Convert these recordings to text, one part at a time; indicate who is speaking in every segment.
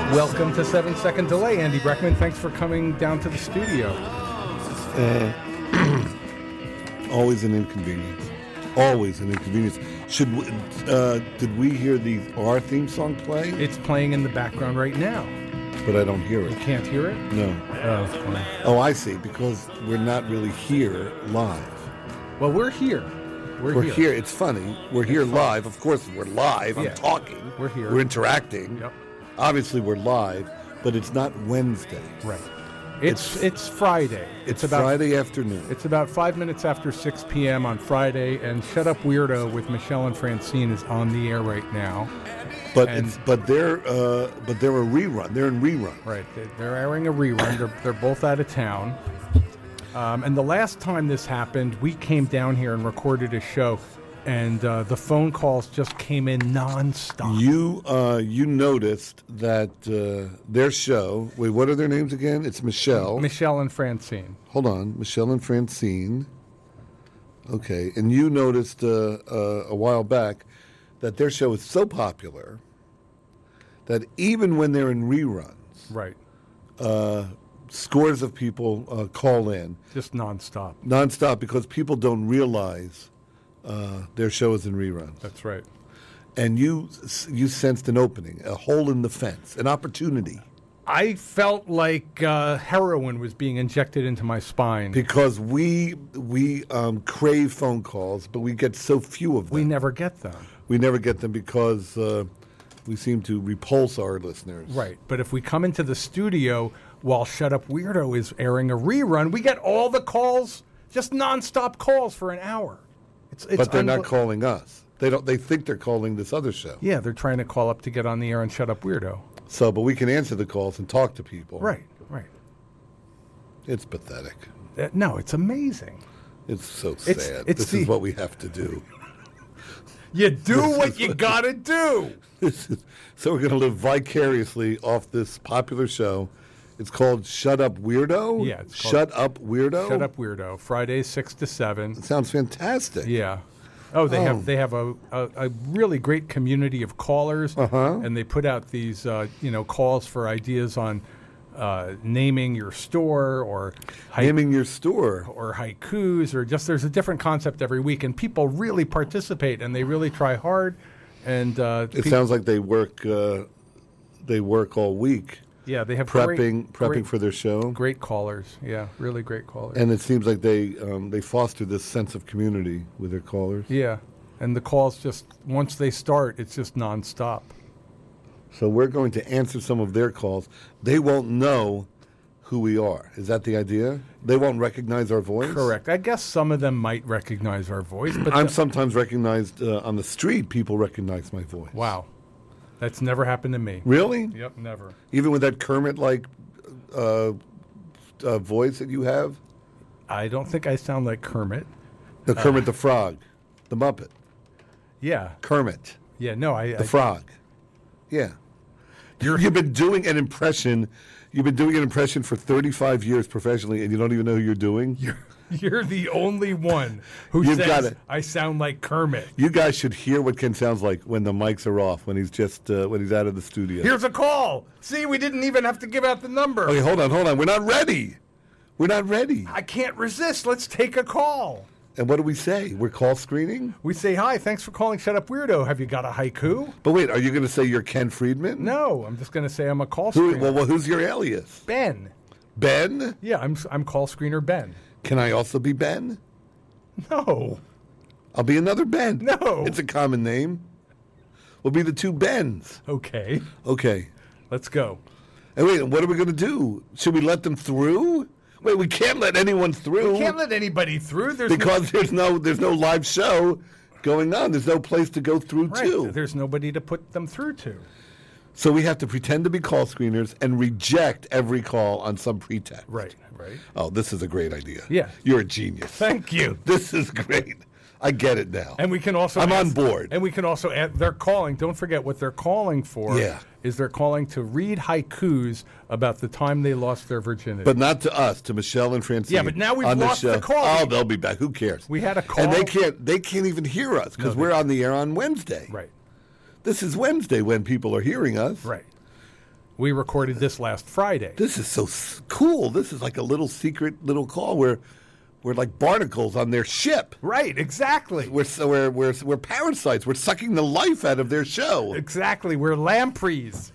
Speaker 1: Welcome to 7 Second Delay, Andy Breckman. Thanks for coming down to the studio.
Speaker 2: Always an inconvenience. Always an inconvenience. Did we hear our theme song play?
Speaker 1: It's playing in the background right now.
Speaker 2: But I don't hear it.
Speaker 1: You can't hear it?
Speaker 2: No.
Speaker 1: Oh, it's fine.
Speaker 2: Oh, I see. Because we're not really here live.
Speaker 1: Well, we're here.
Speaker 2: We're here. It's funny. We're here live. Of course, we're live.
Speaker 1: Yeah.
Speaker 2: I'm talking.
Speaker 1: We're here.
Speaker 2: We're interacting.
Speaker 1: Yep.
Speaker 2: Obviously, we're live, but it's not Wednesday.
Speaker 1: Right. It's Friday.
Speaker 2: It's about Friday afternoon.
Speaker 1: It's about 5 minutes after 6 p.m. on Friday, and Shut Up Weirdo with Michelle and Francine is on the air right now.
Speaker 2: But they're a rerun. They're in rerun.
Speaker 1: Right. They're airing a rerun. They're both out of town. And the last time this happened, we came down here and recorded a show, and the phone calls just came in nonstop.
Speaker 2: You noticed that their show. Wait, what are their names again? It's Michelle.
Speaker 1: Michelle and Francine.
Speaker 2: Hold on, Michelle and Francine. Okay, and you noticed a while back that their show is so popular that even when they're in reruns,
Speaker 1: right,
Speaker 2: scores of people call in
Speaker 1: just nonstop.
Speaker 2: Nonstop, because people don't realize their show is in reruns.
Speaker 1: That's right.
Speaker 2: And you sensed an opening, a hole in the fence, an opportunity.
Speaker 1: I felt like heroin was being injected into my spine.
Speaker 2: Because we crave phone calls, but we get so few of them.
Speaker 1: We never get them.
Speaker 2: We never get them because we seem to repulse our listeners.
Speaker 1: Right. But if we come into the studio while Shut Up Weirdo is airing a rerun, we get all the calls, just nonstop calls for an hour.
Speaker 2: But they're not calling us. They think they're calling this other show.
Speaker 1: Yeah, they're trying to call up to get on the air and Shut Up Weirdo.
Speaker 2: So, but we can answer the calls and talk to people.
Speaker 1: Right.
Speaker 2: It's pathetic.
Speaker 1: No, it's amazing.
Speaker 2: It's so sad. This is what we have to do.
Speaker 1: You do what you gotta do.
Speaker 2: So we're going to live vicariously off this popular show. It's called Shut Up Weirdo?
Speaker 1: Yeah. It's called
Speaker 2: Shut Up Weirdo?
Speaker 1: Shut Up Weirdo. Fridays 6 to 7.
Speaker 2: It sounds fantastic.
Speaker 1: Yeah. Oh, they have a really great community of callers, and they put out these calls for ideas on naming your store or
Speaker 2: naming your store
Speaker 1: or haikus, or just there's a different concept every week, and people really participate and they really try hard. And
Speaker 2: it sounds like they work all week.
Speaker 1: Yeah, they have
Speaker 2: prepping for their show.
Speaker 1: Great callers, yeah, really great callers.
Speaker 2: And it seems like they foster this sense of community with their callers.
Speaker 1: Yeah, and the calls just once they start, it's just nonstop.
Speaker 2: So we're going to answer some of their calls. They won't know who we are. Is that the idea? They won't recognize our voice?
Speaker 1: Correct. I guess some of them might recognize our voice, but
Speaker 2: I'm sometimes recognized on the street. People recognize my voice.
Speaker 1: Wow. That's never happened to me.
Speaker 2: Really?
Speaker 1: Yep, never.
Speaker 2: Even with that Kermit-like voice that you have?
Speaker 1: I don't think I sound like Kermit.
Speaker 2: The Kermit the Frog. The Muppet.
Speaker 1: Yeah.
Speaker 2: Kermit.
Speaker 1: Yeah, no,
Speaker 2: The Frog. Yeah. You've been doing an impression. You've been doing an impression for 35 years professionally, and you don't even know who you're doing?
Speaker 1: You're the only one who says I sound like Kermit.
Speaker 2: You guys should hear what Ken sounds like when the mics are off, when he's when he's out of the studio.
Speaker 1: Here's a call. See, we didn't even have to give out the number.
Speaker 2: Okay, hold on. We're not ready.
Speaker 1: I can't resist. Let's take a call.
Speaker 2: And what do we say? We're call screening?
Speaker 1: We say, hi, thanks for calling Shut Up Weirdo. Have you got a haiku?
Speaker 2: But wait, are you going to say you're Ken Friedman?
Speaker 1: No, I'm just going to say I'm a call screener.
Speaker 2: Well, who's your alias?
Speaker 1: Ben.
Speaker 2: Ben?
Speaker 1: Yeah, I'm call screener Ben.
Speaker 2: Can I also be Ben?
Speaker 1: No.
Speaker 2: I'll be another Ben.
Speaker 1: No.
Speaker 2: It's a common name. We'll be the two Bens.
Speaker 1: Okay.
Speaker 2: Let's
Speaker 1: go.
Speaker 2: And wait, what are we going to do? Should we let them through? Wait, we can't let anyone through.
Speaker 1: We can't let anybody through.
Speaker 2: There's no live show going on. There's no place to go through to.
Speaker 1: There's nobody to put them through to.
Speaker 2: So we have to pretend to be call screeners and reject every call on some pretext.
Speaker 1: Right.
Speaker 2: Oh, this is a great idea.
Speaker 1: Yeah.
Speaker 2: You're a genius.
Speaker 1: Thank you.
Speaker 2: This is great. I get it now.
Speaker 1: And we can also
Speaker 2: I'm on board.
Speaker 1: And we can also add, they're calling, don't forget what they're calling for.
Speaker 2: Yeah.
Speaker 1: Is they're calling to read haikus about the time they lost their virginity.
Speaker 2: But not to us, to Michelle and Francine.
Speaker 1: Yeah, but now we've lost the call.
Speaker 2: Oh, they'll be back. Who cares?
Speaker 1: We had a call.
Speaker 2: And they can't even hear us because we're on the air on Wednesday.
Speaker 1: Right.
Speaker 2: This is Wednesday when people are hearing us.
Speaker 1: Right. We recorded this last Friday.
Speaker 2: This is so cool. This is like a little secret little call where we're like barnacles on their ship.
Speaker 1: Right, exactly.
Speaker 2: We're parasites. We're sucking the life out of their show.
Speaker 1: Exactly. We're lampreys.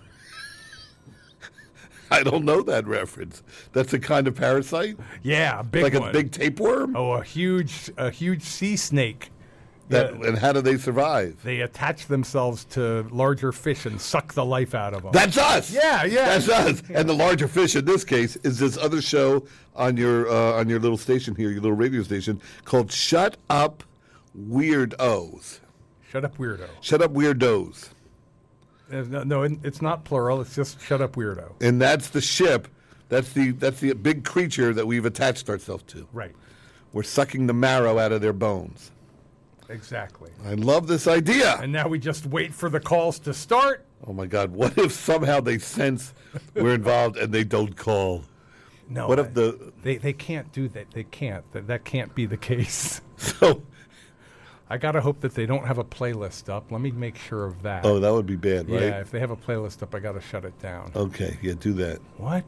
Speaker 2: I don't know that reference. That's a kind of parasite?
Speaker 1: Yeah, a big
Speaker 2: like
Speaker 1: one.
Speaker 2: A big tapeworm?
Speaker 1: Oh, a huge sea snake.
Speaker 2: And how do they survive?
Speaker 1: They attach themselves to larger fish and suck the life out of them.
Speaker 2: That's us.
Speaker 1: Yeah.
Speaker 2: That's us. Yeah. And the larger fish in this case is this other show on your little station here, your little radio station called Shut Up Weirdos.
Speaker 1: Shut Up Weirdo.
Speaker 2: Shut Up Weirdos.
Speaker 1: No, it's not plural. It's just Shut Up Weirdo.
Speaker 2: And that's the ship. That's the big creature that we've attached ourselves to.
Speaker 1: Right.
Speaker 2: We're sucking the marrow out of their bones.
Speaker 1: Exactly.
Speaker 2: I love this idea.
Speaker 1: And now we just wait for the calls to start.
Speaker 2: Oh, my God. What if somehow they sense we're involved and they don't call?
Speaker 1: No.
Speaker 2: What if
Speaker 1: they can't do that. They can't. That can't be the case.
Speaker 2: So
Speaker 1: I got to hope that they don't have a playlist up. Let me make sure of that.
Speaker 2: Oh, that would be bad, right?
Speaker 1: Yeah, if they have a playlist up, I got to shut it down.
Speaker 2: Okay. Yeah, do that.
Speaker 1: What?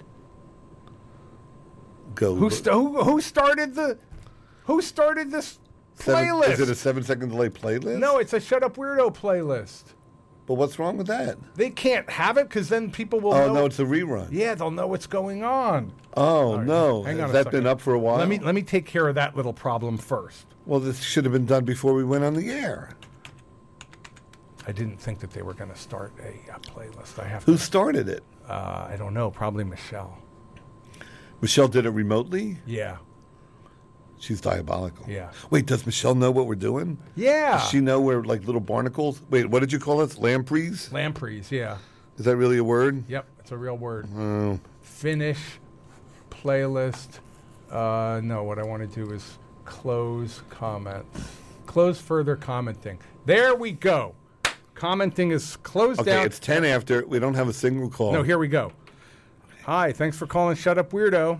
Speaker 2: Go.
Speaker 1: Who started this playlist?
Speaker 2: Is it a 7-second delay playlist?
Speaker 1: No, it's a Shut Up Weirdo playlist.
Speaker 2: But what's wrong with that?
Speaker 1: They can't have it because then people will
Speaker 2: know.
Speaker 1: know.
Speaker 2: No, it's a rerun.
Speaker 1: Yeah, they'll know what's going on.
Speaker 2: Oh,
Speaker 1: right,
Speaker 2: no.
Speaker 1: hang on
Speaker 2: Has
Speaker 1: a
Speaker 2: that
Speaker 1: second.
Speaker 2: been up for a while?
Speaker 1: Let me take care of that little problem first.
Speaker 2: Well, this should have been done before we went on the air.
Speaker 1: I didn't think that they were going to start a playlist.
Speaker 2: Who started it?
Speaker 1: I don't know. Probably Michelle.
Speaker 2: Michelle did it remotely?
Speaker 1: Yeah.
Speaker 2: She's diabolical.
Speaker 1: Yeah.
Speaker 2: Wait, does Michelle know what we're doing?
Speaker 1: Yeah.
Speaker 2: Does she know we're like little barnacles? Wait, what did you call us? Lampreys?
Speaker 1: Lampreys, yeah.
Speaker 2: Is that really a word?
Speaker 1: Yep, it's a real word.
Speaker 2: Oh.
Speaker 1: Finish playlist. No, what I want to do is close comments. Close further commenting. There we go. Commenting is closed down.
Speaker 2: Okay, it's 10 after. We don't have a single call.
Speaker 1: No, here we go. Hi, thanks for calling Shut Up Weirdo.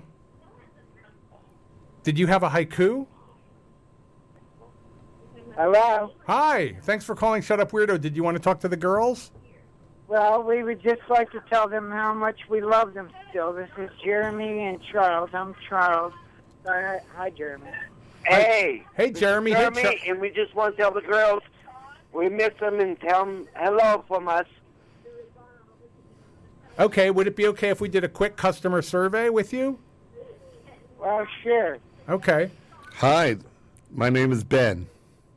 Speaker 1: Did you have a haiku?
Speaker 3: Hello.
Speaker 1: Hi, thanks for calling Shut Up Weirdo. Did you want to talk to the girls?
Speaker 3: Well, we would just like to tell them how much we love them still. This is Jeremy and Charles. I'm Charles. Hi, Jeremy.
Speaker 4: Hey.
Speaker 1: Hey, Jeremy.
Speaker 4: Jeremy, and we just want to tell the girls we miss them and tell them hello from us.
Speaker 1: Okay, would it be okay if we did a quick customer survey with you?
Speaker 3: Well, sure.
Speaker 1: Okay.
Speaker 2: Hi, my name is Ben.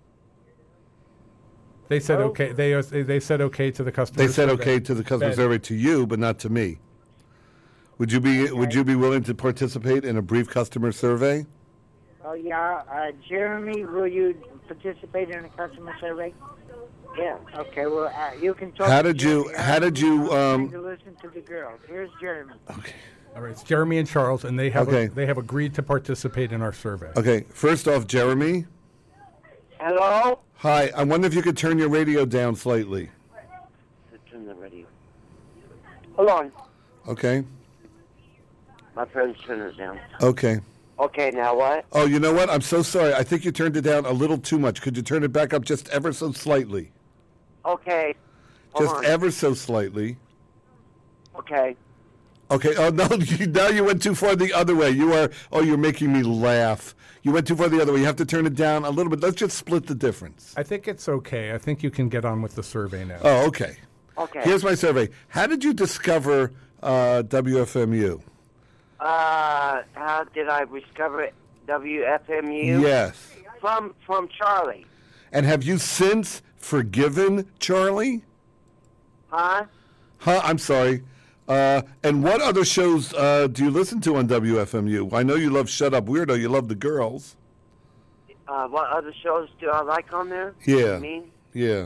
Speaker 1: They said okay. They said okay to the customer.
Speaker 2: They said
Speaker 1: survey.
Speaker 2: okay to the customer
Speaker 1: Ben.
Speaker 2: survey to you, but not to me. Would you be willing to participate in a brief customer survey?
Speaker 3: Oh, yeah. Jeremy, will you participate in a customer survey? Yeah. Okay, well, you can talk
Speaker 2: How
Speaker 3: to
Speaker 2: did you?
Speaker 3: Jeremy.
Speaker 2: How did you?
Speaker 3: I'm trying to listen to the girls. Here's Jeremy.
Speaker 2: Okay.
Speaker 1: All right, it's Jeremy and Charles, and they have
Speaker 2: Okay.
Speaker 1: they have agreed to participate in our survey.
Speaker 2: Okay. First off, Jeremy.
Speaker 4: Hello?
Speaker 2: Hi. I wonder if you could turn your radio down slightly.
Speaker 4: Turn the radio. Hold on.
Speaker 2: Okay.
Speaker 4: My friend's turning it down.
Speaker 2: Okay.
Speaker 4: Okay, now what?
Speaker 2: Oh, you know what? I'm so sorry. I think you turned it down a little too much. Could you turn it back up just ever so slightly?
Speaker 4: Okay. Hold
Speaker 2: Just
Speaker 4: on.
Speaker 2: ever so slightly.
Speaker 4: Okay.
Speaker 2: Okay. Oh no! Now you went too far the other way. You are. Oh, you're making me laugh. You went too far the other way. You have to turn it down a little bit. Let's just split the difference.
Speaker 1: I think it's okay. I think you can get on with the survey now.
Speaker 2: Oh, okay.
Speaker 4: Okay.
Speaker 2: Here's my survey. How did you discover WFMU?
Speaker 4: How did I discover WFMU?
Speaker 2: Yes.
Speaker 4: From Charlie.
Speaker 2: And have you since forgiven Charlie?
Speaker 4: Huh?
Speaker 2: Huh? I'm sorry. And what other shows do you listen to on WFMU? I know you love Shut Up Weirdo. You love the girls.
Speaker 4: What other shows do I like on there?
Speaker 2: Yeah.
Speaker 4: You mean?
Speaker 2: Yeah.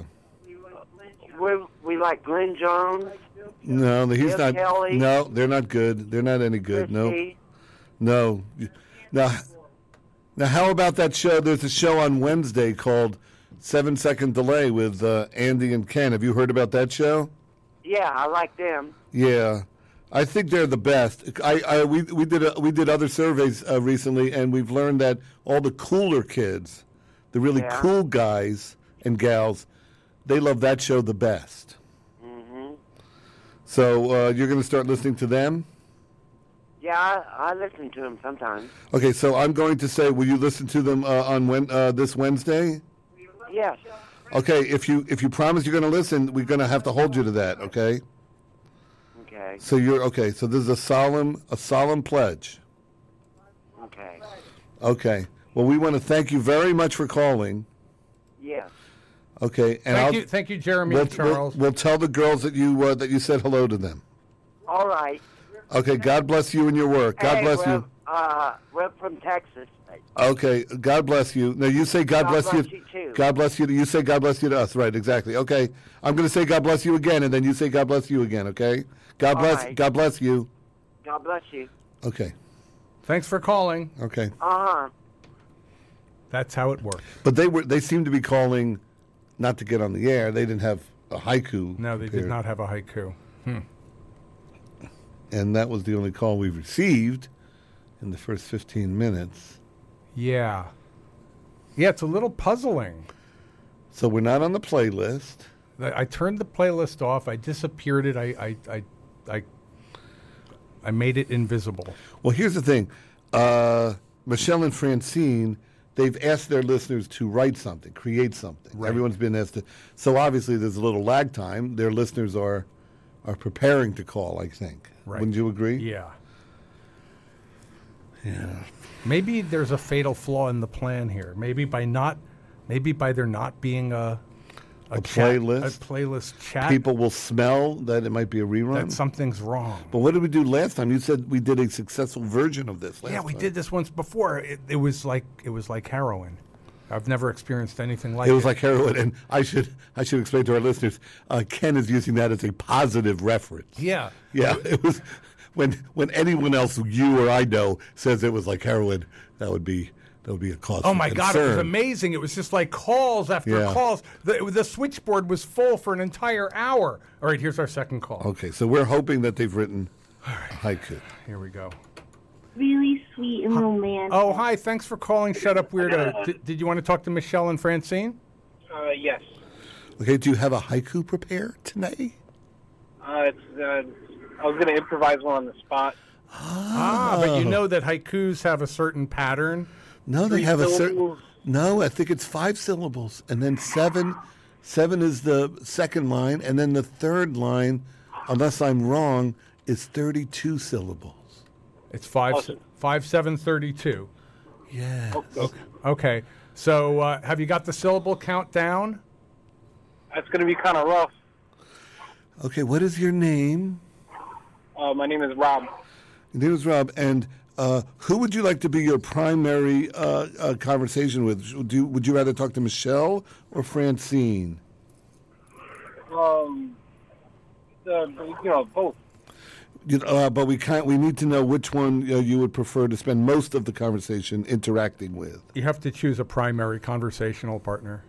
Speaker 4: We like Glenn Jones.
Speaker 2: No, he's
Speaker 4: Bill
Speaker 2: not.
Speaker 4: Kelly.
Speaker 2: No, they're not good. They're not any good.
Speaker 4: Christy.
Speaker 2: No. Now, how about that show? There's a show on Wednesday called 7 Second Delay with Andy and Ken. Have you heard about that show?
Speaker 4: Yeah, I like them.
Speaker 2: Yeah, I think they're the best. We did other surveys recently, and we've learned that all the cooler kids, the really
Speaker 4: Yeah.
Speaker 2: cool guys and gals, they love that show the best.
Speaker 4: Mm-hmm.
Speaker 2: So you're going to start listening to them?
Speaker 4: Yeah, I listen to them sometimes.
Speaker 2: Okay, so I'm going to say, will you listen to them this Wednesday?
Speaker 4: Yes.
Speaker 2: Okay, if you promise you're going to listen, we're going to have to hold you to that, okay?
Speaker 4: Okay.
Speaker 2: So so this is a solemn pledge.
Speaker 4: Okay.
Speaker 2: Okay. Well, we want to thank you very much for calling.
Speaker 4: Yes.
Speaker 2: Okay, and
Speaker 1: Thank you, Jeremy and Charles.
Speaker 2: We'll tell the girls that you said hello to them.
Speaker 4: All right.
Speaker 2: Okay, God bless you and your work. God bless you.
Speaker 4: We're from Texas.
Speaker 2: Okay, God bless you. No, you say God bless you.
Speaker 4: Too.
Speaker 2: God bless you. You say God bless you to us. Right, exactly. Okay, I'm going to say God bless you again, and then you say God bless you again. Okay. God bless.
Speaker 4: Right.
Speaker 2: God bless you.
Speaker 4: God bless you.
Speaker 2: Okay.
Speaker 1: Thanks for calling.
Speaker 2: Okay.
Speaker 4: Uh-huh.
Speaker 1: That's how it works.
Speaker 2: But they seemed to be calling, not to get on the air. They didn't have a haiku.
Speaker 1: No, they
Speaker 2: prepared.
Speaker 1: did not have a haiku.
Speaker 2: And that was the only call we received in the first 15 minutes.
Speaker 1: Yeah. Yeah, it's a little puzzling.
Speaker 2: So we're not on the playlist.
Speaker 1: I turned the playlist off. I disappeared it. I made it invisible.
Speaker 2: Well, here's the thing. Michelle and Francine, they've asked their listeners to write something, create something.
Speaker 1: Right.
Speaker 2: Everyone's been asked to. So obviously there's a little lag time. Their listeners are preparing to call, I think.
Speaker 1: Right.
Speaker 2: Wouldn't you agree?
Speaker 1: Yeah.
Speaker 2: Yeah.
Speaker 1: Maybe there's a fatal flaw in the plan here. Maybe by there not being a playlist chat,
Speaker 2: people will smell that it might be a rerun.
Speaker 1: that something's wrong.
Speaker 2: But what did we do last time? You said we did a successful version of this last time.
Speaker 1: Yeah, we did this once before. It was like heroin. I've never experienced anything like it.
Speaker 2: It was like heroin, and I should explain to our listeners. Ken is using that as a positive reference.
Speaker 1: Yeah.
Speaker 2: Yeah, it was when anyone else, you or I know, says it was like heroin, that would be a cause.
Speaker 1: Oh
Speaker 2: for
Speaker 1: my God,
Speaker 2: concern.
Speaker 1: it was amazing. It was just like calls after calls. The switchboard was full for an entire hour. All right, here's our second call.
Speaker 2: Okay, so we're hoping that they've written haiku.
Speaker 1: Here we go.
Speaker 5: Really sweet and romantic.
Speaker 1: Oh, hi. Thanks for calling Shut Up Weirdo. Did you want to talk to Michelle and Francine?
Speaker 6: Yes.
Speaker 2: Okay, do you have a haiku prepared today?
Speaker 6: I was going to improvise one on the spot.
Speaker 1: But you know that haikus have a certain pattern.
Speaker 2: No, they have
Speaker 6: syllables?
Speaker 2: No, I think it's 5 syllables, and then 7 is the second line, and then the third line, unless I'm wrong, is 32 syllables.
Speaker 1: It's 5, 7, 32.
Speaker 2: Yeah.
Speaker 1: Okay. So have you got the syllable count down?
Speaker 6: That's going to be kind of rough.
Speaker 2: Okay, what is your name?
Speaker 6: My name is Rob.
Speaker 2: Your name is Rob, and who would you like to be your primary conversation with? Would you rather talk to Michelle or Francine?
Speaker 6: Both.
Speaker 2: But we need to know which one you would prefer to spend most of the conversation interacting with.
Speaker 1: You have to choose a primary conversational partner.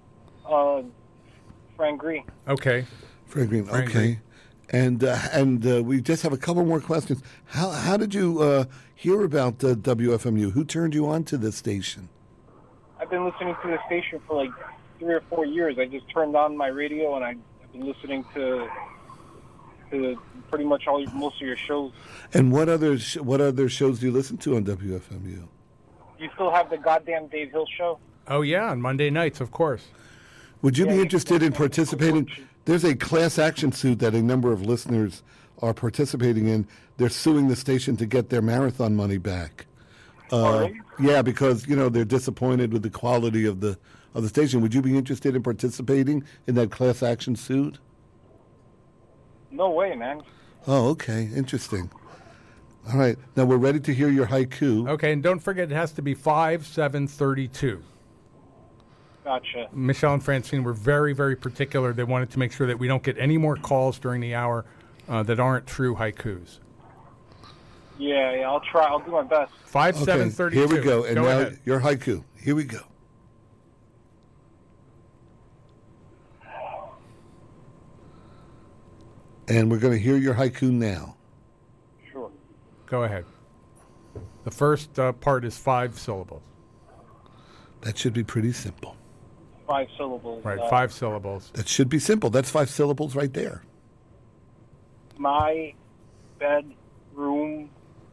Speaker 6: Frank Green.
Speaker 1: Okay.
Speaker 2: Frank Green. Okay. And we just have a couple more questions. How did you hear about WFMU? Who turned you on to this station?
Speaker 6: I've been listening to the station for like 3 or 4 years. I just turned on my radio and I've been listening to pretty much most of your shows.
Speaker 2: And what other shows do you listen to on WFMU?
Speaker 6: You still have the goddamn Dave Hill show?
Speaker 1: Oh, yeah, on Monday nights, of course.
Speaker 2: Would you be interested in participating? There's a class action suit that a number of listeners are participating in. They're suing the station to get their marathon money back.
Speaker 6: Really?
Speaker 2: Yeah, because they're disappointed with the quality of the station. Would you be interested in participating in that class action suit?
Speaker 6: No way, man.
Speaker 2: Oh, okay, interesting. All right, now we're ready to hear your haiku.
Speaker 1: Okay, and don't forget it has to be 5, 7, 32.
Speaker 6: Gotcha.
Speaker 1: Michelle and Francine were very, very particular. They wanted to make sure that we don't get any more calls during the hour that aren't true haikus.
Speaker 6: Yeah, I'll try. I'll do my best.
Speaker 1: 5, 7, 32.
Speaker 2: Here we go. And now
Speaker 1: ahead.
Speaker 2: your haiku. Here we go. And we're going to hear your haiku now.
Speaker 6: Sure.
Speaker 1: Go ahead. The first part is 5 syllables.
Speaker 2: That should be pretty simple.
Speaker 6: 5 syllables.
Speaker 1: Right, 5 syllables.
Speaker 2: That should be simple. That's 5 syllables right there.
Speaker 6: my bedroom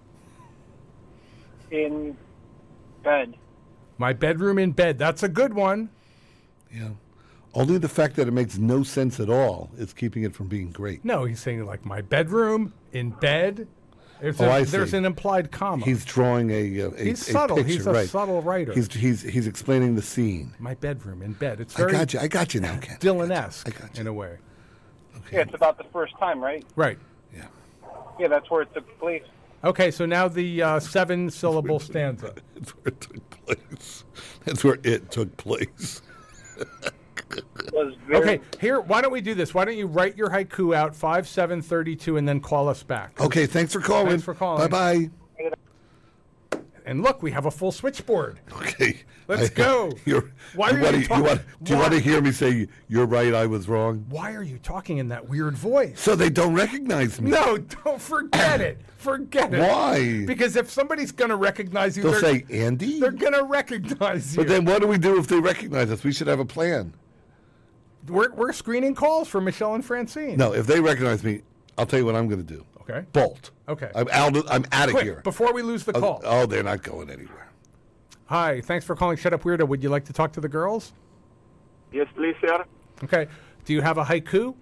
Speaker 6: in bed.
Speaker 1: My bedroom in bed. That's a good one.
Speaker 2: Yeah. Only the fact that it makes no sense at all is keeping it from being great.
Speaker 1: No, he's saying like my bedroom in bed.
Speaker 2: I
Speaker 1: There's
Speaker 2: see.
Speaker 1: an implied comma.
Speaker 2: He's drawing
Speaker 1: He's subtle.
Speaker 2: picture,
Speaker 1: He's a
Speaker 2: right.
Speaker 1: subtle writer.
Speaker 2: He's explaining the scene.
Speaker 1: My bedroom in bed. It's very
Speaker 2: I got you now, Ken.
Speaker 1: Dylan-esque
Speaker 2: I got you.
Speaker 1: in a way.
Speaker 2: Okay.
Speaker 6: Yeah, it's about the first time, right?
Speaker 1: Right.
Speaker 2: Yeah.
Speaker 6: Yeah, that's where it took place.
Speaker 1: Okay, so now the 7-syllable stanza.
Speaker 2: That's where it took place. That's where it took place.
Speaker 6: Was very,
Speaker 1: Okay, here, why don't we do this? Why don't you write your haiku out, 5-7-32, and then call us back?
Speaker 2: Okay, thanks for calling.
Speaker 1: Thanks for calling.
Speaker 2: Bye-bye.
Speaker 1: And look, we have a full switchboard.
Speaker 2: Okay.
Speaker 1: Let's go. Why are you talking?
Speaker 2: Do you want to hear me say, you're right, I was wrong?
Speaker 1: Why are you talking in that weird voice?
Speaker 2: So they don't recognize me.
Speaker 1: No, don't forget it. Forget it.
Speaker 2: Why?
Speaker 1: Because if somebody's going to recognize you,
Speaker 2: They'll say, Andy?
Speaker 1: they're going to recognize you.
Speaker 2: But then what do we do if they recognize us? We should have a plan.
Speaker 1: We're screening calls for Michelle and Francine.
Speaker 2: No, if they recognize me, I'll tell you what I'm going to do.
Speaker 1: Okay.
Speaker 2: Bolt.
Speaker 1: Okay.
Speaker 2: I'm out of
Speaker 1: Quick,
Speaker 2: here.
Speaker 1: before we lose the call.
Speaker 2: Oh, they're not going anywhere.
Speaker 1: Hi, thanks for calling Shut Up Weirdo. Would you like to talk to the girls?
Speaker 4: Yes, please, sir.
Speaker 1: Okay. Do you have a haiku?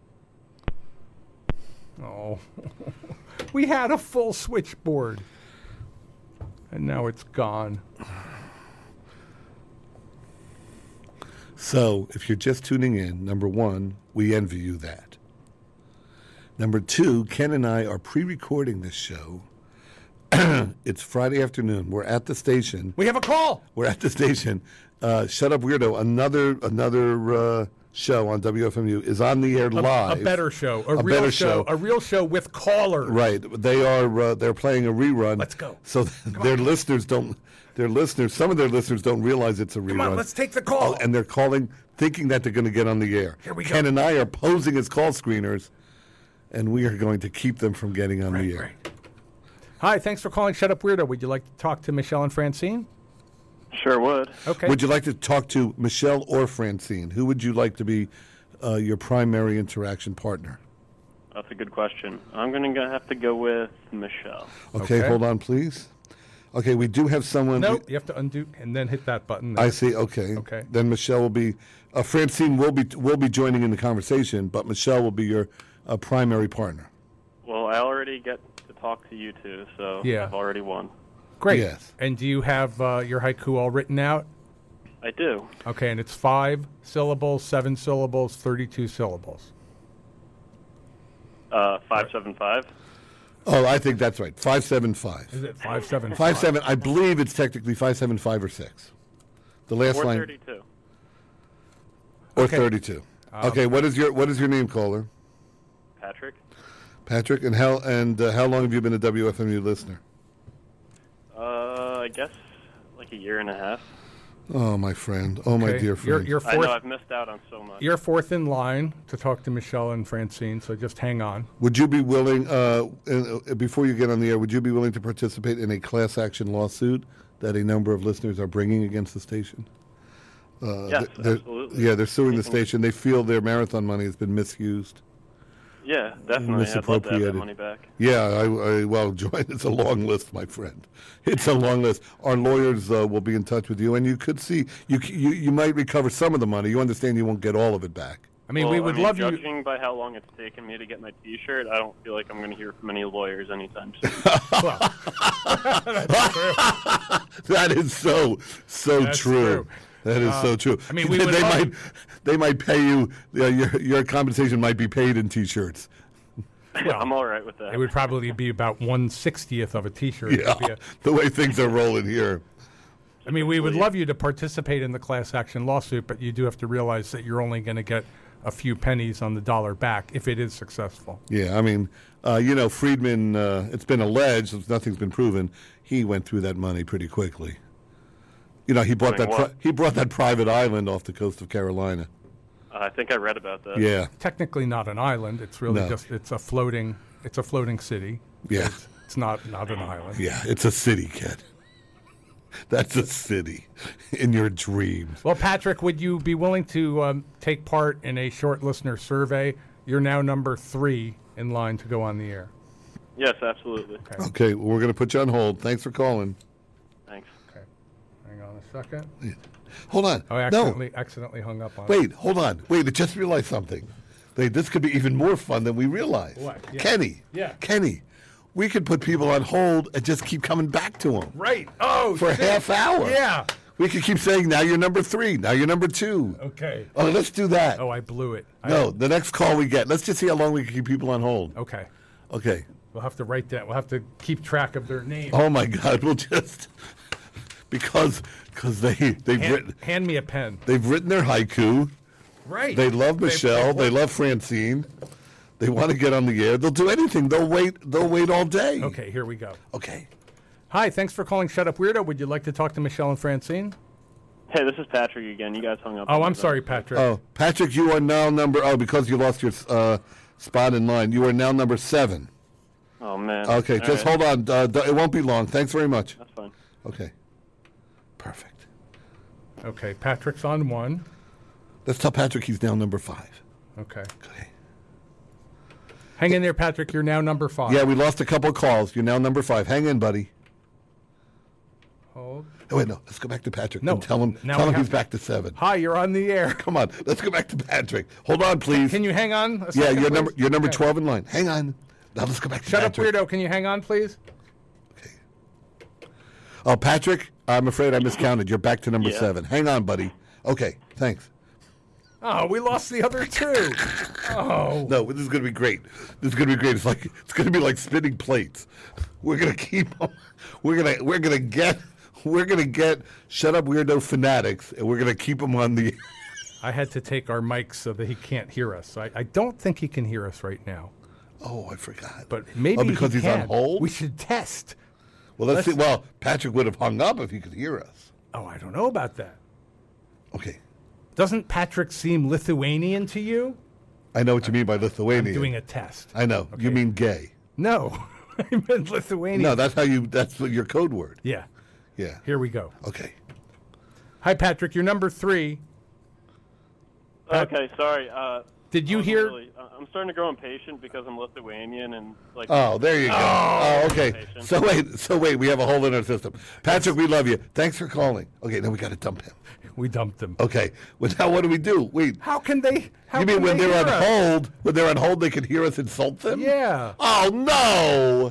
Speaker 1: Oh. We had a full switchboard. And now it's gone.
Speaker 2: So, if you're just tuning in, number one, we envy you that. Number two, Ken and I are pre-recording this show. It's Friday afternoon. We're at the station.
Speaker 1: We have a call.
Speaker 2: We're at the station. Shut Up Weirdo, another show on WFMU, is on the air live.
Speaker 1: A better show. A real
Speaker 2: better
Speaker 1: show. A real show with callers.
Speaker 2: Right. They are. They're playing a rerun.
Speaker 1: Let's go.
Speaker 2: So their listeners don't. Their listeners. Some of their listeners don't realize it's a rerun.
Speaker 1: Come on, let's take the call.
Speaker 2: And they're calling, thinking that they're going to get on the air.
Speaker 1: Here we go.
Speaker 2: Ken and I are posing as call screeners, and we are going to keep them from getting on the air.
Speaker 1: Right. Hi, thanks for calling Shut Up Weirdo. Would you like to talk to Michelle and Francine?
Speaker 4: Sure would.
Speaker 1: Okay.
Speaker 2: Would you like to talk to Michelle or Francine? Who would you like to be your primary interaction partner?
Speaker 7: That's a good question. I'm going to have to go with Michelle.
Speaker 2: Okay, hold on, please. Okay, we do have someone.
Speaker 1: Nope, you have to undo and then hit that button.
Speaker 2: I see. Okay.
Speaker 1: Okay.
Speaker 2: Then Michelle will be. Francine will be joining in the conversation, but Michelle will be your primary partner.
Speaker 7: Well, I already get to talk to you two, so
Speaker 1: Yeah.
Speaker 7: I've already won.
Speaker 1: Great.
Speaker 2: Yes.
Speaker 1: And do you have your haiku all written out?
Speaker 7: I do.
Speaker 1: Okay, and it's 5 syllables, 7 syllables, 32 syllables.
Speaker 7: 575.
Speaker 2: Oh, I think that's right. 575.
Speaker 1: Is it 575?
Speaker 2: 57. I believe it's technically 575 or 6. The last
Speaker 7: Or
Speaker 2: line.
Speaker 7: 32.
Speaker 2: Or
Speaker 1: Okay.
Speaker 2: 32. Okay. What is your name, caller?
Speaker 7: Patrick?
Speaker 2: Patrick. And how long have you been a WFMU listener?
Speaker 7: I guess like a year and a half.
Speaker 2: Oh, my friend. Oh, my
Speaker 1: Okay.
Speaker 2: dear friend.
Speaker 1: You're
Speaker 7: I know
Speaker 1: fourth.
Speaker 7: I've missed out on so much.
Speaker 1: You're fourth in line to talk to Michelle and Francine, so just hang on.
Speaker 2: Would you be willing, before you get on the air, would you be willing to participate in a class action lawsuit that a number of listeners are bringing against the station?
Speaker 7: Yes, absolutely.
Speaker 2: Yeah, they're suing the station. They feel their marathon money has been misused.
Speaker 7: Yeah, definitely. I'd love to have that
Speaker 2: Misappropriated.
Speaker 7: money back.
Speaker 2: Yeah, well, join. It's a long list, my friend. It's a long list. Our lawyers will be in touch with you, and you could see you might recover some of the money. You understand you won't get all of it back.
Speaker 1: I mean, we would love you.
Speaker 7: Judging by how long it's taken me to get my T-shirt, I don't feel like I'm going to hear from any lawyers anytime soon.
Speaker 2: That is so
Speaker 1: That's
Speaker 2: true.
Speaker 1: true.
Speaker 2: That is so true.
Speaker 1: I mean, we would
Speaker 2: they might pay you. Your compensation might be paid in T-shirts.
Speaker 7: Yeah, I'm all right with that.
Speaker 1: It would probably be about 1/60th of a T-shirt. It would be
Speaker 2: Yeah, the way things are rolling here.
Speaker 1: I mean, we would love you to participate in the class action lawsuit, but you do have to realize that you're only going to get a few pennies on the dollar back if it is successful.
Speaker 2: Yeah, I mean, Friedman. It's been alleged, nothing's been proven. He went through that money pretty quickly. He bought
Speaker 7: Doing what?
Speaker 2: he brought that private island off the coast of Carolina.
Speaker 7: I think I read about that.
Speaker 2: Yeah,
Speaker 1: Technically not an island. It's really
Speaker 2: No.
Speaker 1: just it's a floating city.
Speaker 2: Yeah.
Speaker 1: It's not an island.
Speaker 2: yeah, it's a city, kid. That's a city in your dreams.
Speaker 1: Well, Patrick, would you be willing to take part in a short listener survey? You're now number 3 in line to go on the air.
Speaker 7: Yes, absolutely.
Speaker 2: Okay, well, we're going to put you on hold. Thanks for calling.
Speaker 7: Thanks.
Speaker 1: Okay. Hang on a second.
Speaker 2: Hold on.
Speaker 1: Oh, I accidentally hung up on it.
Speaker 2: Wait, hold on. Wait, I just realized something. This could be even more fun than we realized.
Speaker 1: What? Yeah.
Speaker 2: Kenny.
Speaker 1: Yeah.
Speaker 2: Kenny, we could put people on hold and just keep coming back to them.
Speaker 1: Right. Oh,
Speaker 2: For a
Speaker 1: shit.
Speaker 2: half hour.
Speaker 1: Yeah.
Speaker 2: We could keep saying, now you're number 3, now you're number 2.
Speaker 1: Okay.
Speaker 2: Oh, let's do that.
Speaker 1: Oh, I blew it.
Speaker 2: No, the next call we get. Let's just see how long we can keep people on hold.
Speaker 1: Okay.
Speaker 2: Okay.
Speaker 1: We'll have to write that. We'll have to keep track of their name.
Speaker 2: Oh my God, we'll just because they've written
Speaker 1: Hand me a pen.
Speaker 2: they've written their haiku.
Speaker 1: Right.
Speaker 2: They love Michelle. They love Francine. They want to get on the air. They'll do anything. They'll wait all day.
Speaker 1: Okay, here we go.
Speaker 2: Okay.
Speaker 1: Hi, thanks for calling Shut Up Weirdo. Would you like to talk to Michelle and Francine?
Speaker 7: Hey, this is Patrick again. You guys hung up.
Speaker 1: Oh,
Speaker 7: on
Speaker 1: I'm
Speaker 7: me,
Speaker 1: sorry,
Speaker 7: though.
Speaker 1: Patrick.
Speaker 2: Oh, Patrick, you are now because you lost your spot in line. You are now number 7.
Speaker 7: Oh man.
Speaker 2: Okay,
Speaker 7: All
Speaker 2: just
Speaker 7: right.
Speaker 2: hold on. It won't be long. Thanks very much.
Speaker 7: That's fine.
Speaker 2: Okay. Perfect.
Speaker 1: Okay, Patrick's on 1.
Speaker 2: Let's tell Patrick he's now number 5.
Speaker 1: Okay.
Speaker 2: Okay.
Speaker 1: Hang in there, Patrick. You're now number 5.
Speaker 2: Yeah, we lost a couple of calls. You're now number 5. Hang in, buddy.
Speaker 1: Hold.
Speaker 2: Oh, wait, no. Let's go back to Patrick.
Speaker 1: No,
Speaker 2: And tell him
Speaker 1: now we
Speaker 2: he's
Speaker 1: have-
Speaker 2: back to 7.
Speaker 1: Hi, you're on the air.
Speaker 2: Come on. Let's go back to Patrick. Hold on, please.
Speaker 1: Can you hang on a
Speaker 2: Yeah,
Speaker 1: second,
Speaker 2: you're number
Speaker 1: please?
Speaker 2: 12 in line. Hang on. Now let's go back to
Speaker 1: Shut Up
Speaker 2: Patrick.
Speaker 1: Weirdo. Can you hang on, please?
Speaker 2: Okay. Oh, Patrick, I'm afraid I miscounted. You're back to number
Speaker 7: Yeah.
Speaker 2: 7. Hang on, buddy. Okay, thanks.
Speaker 1: Oh, we lost the other 2. Oh.
Speaker 2: No, this is going to be great. This is going to be great. It's going to be like spinning plates. We're going to keep. We're going to get Shut Up Weirdo fanatics, and we're going to keep them on the.
Speaker 1: I had to take our mics so that he can't hear us. I don't think he can hear us right now.
Speaker 2: Oh, I forgot.
Speaker 1: But maybe
Speaker 2: because
Speaker 1: he
Speaker 2: he's on
Speaker 1: can.
Speaker 2: hold.
Speaker 1: We should test.
Speaker 2: Well, let's see. Well, Patrick would have hung up if he could hear us.
Speaker 1: Oh, I don't know about that.
Speaker 2: Okay,
Speaker 1: Doesn't Patrick seem Lithuanian to you?
Speaker 2: I know what you mean by Lithuanian.
Speaker 1: I'm doing a test.
Speaker 2: I know. You mean gay?
Speaker 1: No, I meant Lithuanian.
Speaker 2: No, that's your code word.
Speaker 1: Yeah.
Speaker 2: Yeah.
Speaker 1: Here we go.
Speaker 2: Okay.
Speaker 1: Hi, Patrick. You're number 3.
Speaker 7: Okay, sorry.
Speaker 1: Did you
Speaker 7: I'm
Speaker 1: hear?
Speaker 7: I'm starting to grow impatient because I'm Lithuanian and like.
Speaker 2: Oh, there you go. Oh, okay.
Speaker 7: Patient.
Speaker 2: So wait, we have a hole in our system. Patrick, we love you. Thanks for calling. Okay, now we got to dump him.
Speaker 1: We dumped him.
Speaker 2: Okay. Well, now what do we do? Wait.
Speaker 1: How can they? How
Speaker 2: You mean
Speaker 1: can
Speaker 2: when
Speaker 1: they
Speaker 2: they're on
Speaker 1: hear us?
Speaker 2: hold? When they're on hold, they can hear us insult them?
Speaker 1: Yeah.
Speaker 2: Oh no!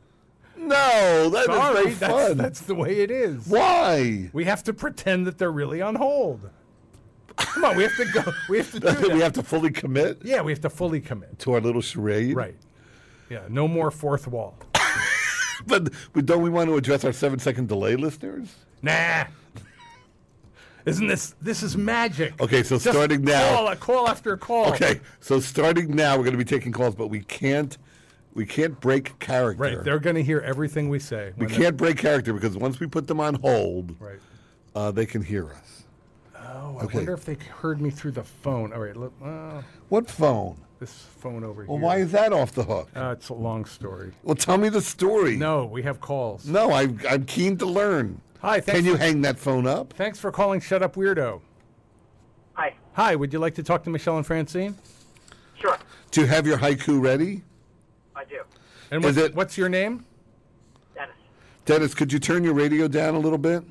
Speaker 2: No, that is
Speaker 1: Sorry,
Speaker 2: no fun.
Speaker 1: that's the way it is.
Speaker 2: Why?
Speaker 1: We have to pretend that they're really on hold. Come on, we have to go. We have to do that.
Speaker 2: We have to fully commit
Speaker 1: Yeah, we have to fully commit.
Speaker 2: to our little charade.
Speaker 1: Right. Yeah. No more fourth wall.
Speaker 2: But don't we want to address our 7-second delay listeners?
Speaker 1: Nah. Isn't this is magic?
Speaker 2: Okay, so
Speaker 1: Just
Speaker 2: starting now.
Speaker 1: call after call.
Speaker 2: Okay, so starting now, we're going to be taking calls, but we can't break character.
Speaker 1: Right. They're going to hear everything we say.
Speaker 2: We
Speaker 1: when
Speaker 2: can't break character because once we put them on hold,
Speaker 1: Right.
Speaker 2: they can hear us.
Speaker 1: Oh, I
Speaker 2: Okay.
Speaker 1: wonder if they heard me through the phone. All right. Look,
Speaker 2: What phone?
Speaker 1: this phone over
Speaker 2: Well,
Speaker 1: here.
Speaker 2: why is that off the hook?
Speaker 1: It's a long story.
Speaker 2: Well, tell me the story.
Speaker 1: No, we have calls.
Speaker 2: No, I'm keen to learn.
Speaker 1: Hi. Thanks
Speaker 2: Can you hang that phone up?
Speaker 1: Thanks for calling Shut Up Weirdo.
Speaker 8: Hi.
Speaker 1: Hi. Would you like to talk to Michelle and Francine?
Speaker 8: Sure,
Speaker 2: Do you have your haiku ready?
Speaker 8: I do.
Speaker 1: And
Speaker 2: Is it-
Speaker 1: what's your name?
Speaker 8: Dennis.
Speaker 2: Dennis, could you turn your radio down a little bit?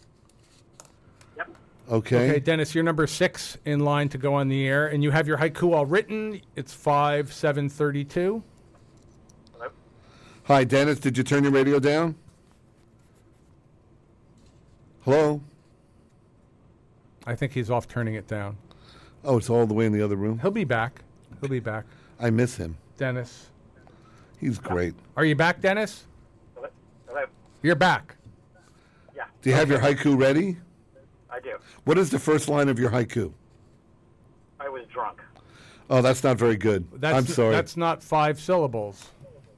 Speaker 8: Yep.
Speaker 2: Okay.
Speaker 1: Okay, Dennis, you're number 6 in line to go on the air, and you have your haiku all written. It's 5/7/32.
Speaker 8: Hello.
Speaker 2: Hi, Dennis. Did you turn your radio down? Hello?
Speaker 1: I think he's off turning it down.
Speaker 2: Oh, it's all the way in the other room.
Speaker 1: He'll be back. He'll be back.
Speaker 2: I miss him.
Speaker 1: Dennis.
Speaker 2: He's great.
Speaker 1: Are you back, Dennis?
Speaker 8: Hello.
Speaker 1: You're back.
Speaker 8: Yeah,
Speaker 2: Do you have your haiku ready?
Speaker 8: I do.
Speaker 2: What is the first line of your haiku?
Speaker 8: I was drunk.
Speaker 2: Oh, that's not very good. I'm sorry.
Speaker 1: That's not 5 syllables.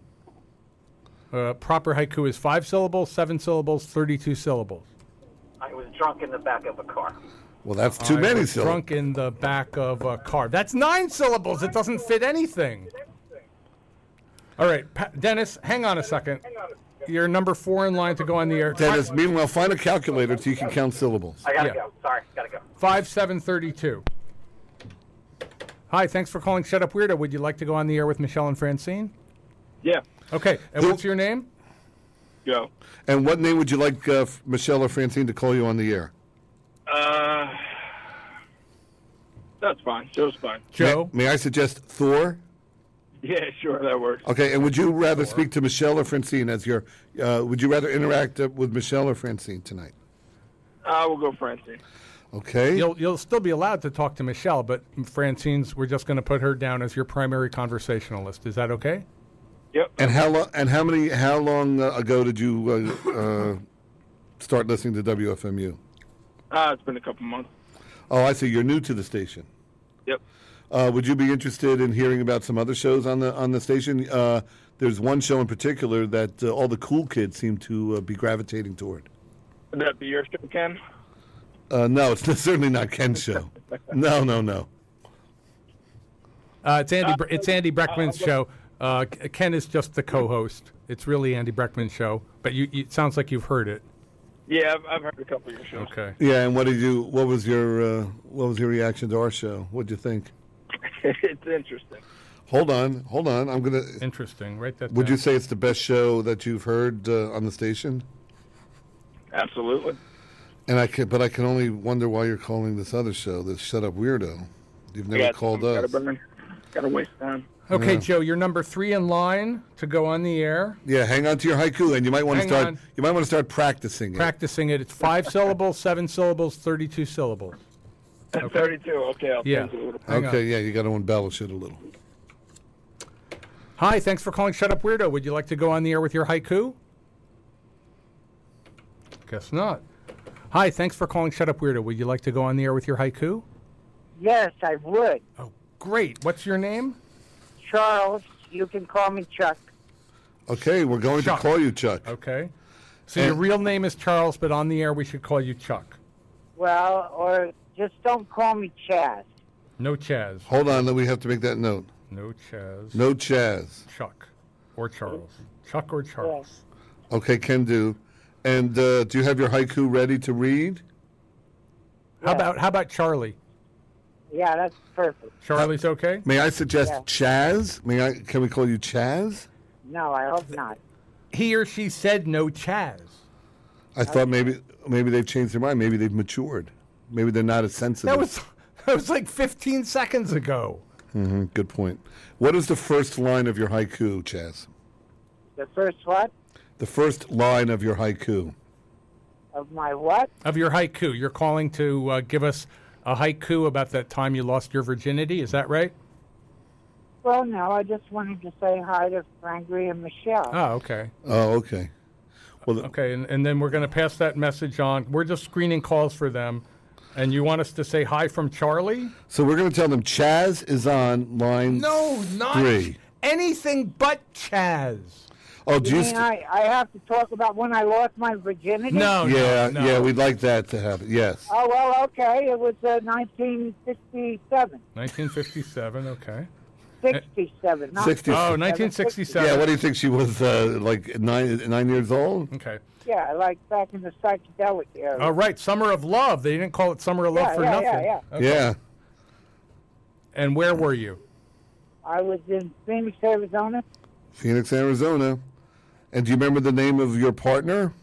Speaker 1: Proper haiku is 5 syllables, 7 syllables, 32 syllables.
Speaker 8: I was drunk in the back of a car.
Speaker 2: Well, that's too
Speaker 1: I
Speaker 2: many
Speaker 1: was
Speaker 2: syllables.
Speaker 1: drunk in the back of a car. That's 9 syllables. It doesn't fit anything. All right, Dennis, hang on a second. You're number 4 in line to go on the air.
Speaker 2: Dennis, meanwhile, find a calculator so you can count syllables.
Speaker 8: I gotta
Speaker 1: Yeah.
Speaker 8: go. Sorry, gotta go.
Speaker 1: 5/7/32. Hi, thanks for calling Shut Up Weirdo. Would you like to go on the air with Michelle and Francine?
Speaker 6: Yeah.
Speaker 1: Okay, and what's your name?
Speaker 6: Joe.
Speaker 2: And what name would you like Michelle or Francine to call you on the air?
Speaker 6: That's fine. Joe's fine.
Speaker 1: Joe?
Speaker 2: May I suggest Thor?
Speaker 6: Yeah, sure, that works.
Speaker 2: Okay, and would you rather speak to Michelle or Francine as your? Would you rather interact with Michelle or Francine tonight?
Speaker 6: We'll go Francine.
Speaker 2: Okay.
Speaker 1: You'll still be allowed to talk to Michelle, but Francine's, we're just going to put her down as your primary conversationalist. Is that okay?
Speaker 6: Yep.
Speaker 2: And how long? And how long ago did you start listening to WFMU?
Speaker 6: It's been a couple months.
Speaker 2: Oh, I see. You're new to the station.
Speaker 6: Yep.
Speaker 2: Would you be interested in hearing about some other shows on the station? There's one show in particular that all the cool kids seem to be gravitating toward.
Speaker 6: Would that be your show, Ken?
Speaker 2: No, it's certainly not Ken's show. No.
Speaker 1: It's Andy Breckman's show. Ken is just the co-host. It's really Andy Breckman's show, but it sounds like you've heard it.
Speaker 6: Yeah, I've heard a couple of your shows.
Speaker 1: Okay.
Speaker 2: Yeah, and what was your reaction to our show? What'd you think?
Speaker 6: It's interesting.
Speaker 2: Hold on. I'm gonna.
Speaker 1: Interesting. Write that
Speaker 2: Would
Speaker 1: down.
Speaker 2: you say it's the best show that you've heard on the station?
Speaker 6: Absolutely.
Speaker 2: And I can only wonder why you're calling this other show, this Shut Up Weirdo. You've never called us.
Speaker 6: Gotta waste time.
Speaker 1: Okay,
Speaker 2: Yeah.
Speaker 1: Joe, you're number 3 in line to go on the air.
Speaker 2: Yeah, hang on to your haiku, and you might want to
Speaker 1: Hang
Speaker 2: start.
Speaker 1: on.
Speaker 2: You might want to start practicing it.
Speaker 1: Practicing it. It's 5 syllables, 7 syllables, 32 syllables.
Speaker 6: 32. Okay, I'll
Speaker 1: Yeah.
Speaker 6: change it a little.
Speaker 1: Hang on.
Speaker 2: Okay, yeah, you got to embellish it a little.
Speaker 1: Hi, thanks for calling Shut Up Weirdo. Would you like to go on the air with your haiku? Guess not. Hi, thanks for calling Shut Up Weirdo. Would you like to go on the air with your haiku?
Speaker 3: Yes, I would.
Speaker 1: Oh, great. What's your name?
Speaker 3: Charles, you can call me Chuck.
Speaker 2: Okay, we're going
Speaker 1: Chuck.
Speaker 2: to call you Chuck.
Speaker 1: Okay. So your real name is Charles, but on the air we should call you Chuck.
Speaker 3: Well, or just don't call me Chaz.
Speaker 1: No Chaz.
Speaker 2: Hold on, then we have to make that note.
Speaker 1: No Chaz.
Speaker 2: No Chaz.
Speaker 1: Chuck. Or Charles. Chuck or Charles.
Speaker 2: Okay, can do. And do you have your haiku ready to read?
Speaker 1: How about Charlie?
Speaker 3: Yeah, that's perfect.
Speaker 1: Charlie's okay?
Speaker 2: May I suggest
Speaker 3: Yeah.
Speaker 2: Chaz? Can we call you Chaz?
Speaker 3: No, I hope not.
Speaker 1: He or she said no Chaz.
Speaker 2: I thought maybe they've changed their mind. Maybe they've matured. Maybe they're not as sensitive.
Speaker 1: That was like 15 seconds ago.
Speaker 2: Good point. What is the first line of your haiku, Chaz?
Speaker 3: The first what?
Speaker 2: The first line of your haiku.
Speaker 3: Of my what?
Speaker 1: Of your haiku. You're calling to give us a haiku about that time you lost your virginity. Is that right?
Speaker 3: Well, no, I just wanted to say hi to Frankie and Michelle.
Speaker 1: Oh, okay.
Speaker 2: Oh, okay. Well,
Speaker 1: Okay, and then we're going to pass that message on. We're just screening calls for them. And you want us to say hi from Charlie?
Speaker 2: so we're going to tell them Chaz is on line
Speaker 1: No, not
Speaker 2: 3.
Speaker 1: anything but Chaz.
Speaker 2: Oh, do
Speaker 3: You
Speaker 2: you?
Speaker 3: mean I have to talk about when I lost my virginity?
Speaker 1: No,
Speaker 2: Yeah,
Speaker 1: no.
Speaker 2: yeah, we'd like that to happen. Yes.
Speaker 3: Oh, well, okay. It was 1967.
Speaker 1: 1957, okay.
Speaker 3: 67, not
Speaker 2: 60.
Speaker 1: Oh,
Speaker 3: 67.
Speaker 1: 1967.
Speaker 2: Yeah, what do you think? She was like 9 years old?
Speaker 1: Okay.
Speaker 3: Yeah, like back in the psychedelic era.
Speaker 1: All right, Summer of Love. They didn't call it Summer of Love
Speaker 3: Yeah,
Speaker 1: for
Speaker 3: yeah,
Speaker 1: nothing.
Speaker 3: yeah.
Speaker 1: Okay.
Speaker 2: Yeah.
Speaker 1: And where were you?
Speaker 3: I was in Phoenix, Arizona.
Speaker 2: Phoenix, Arizona. And do you remember the name of your partner?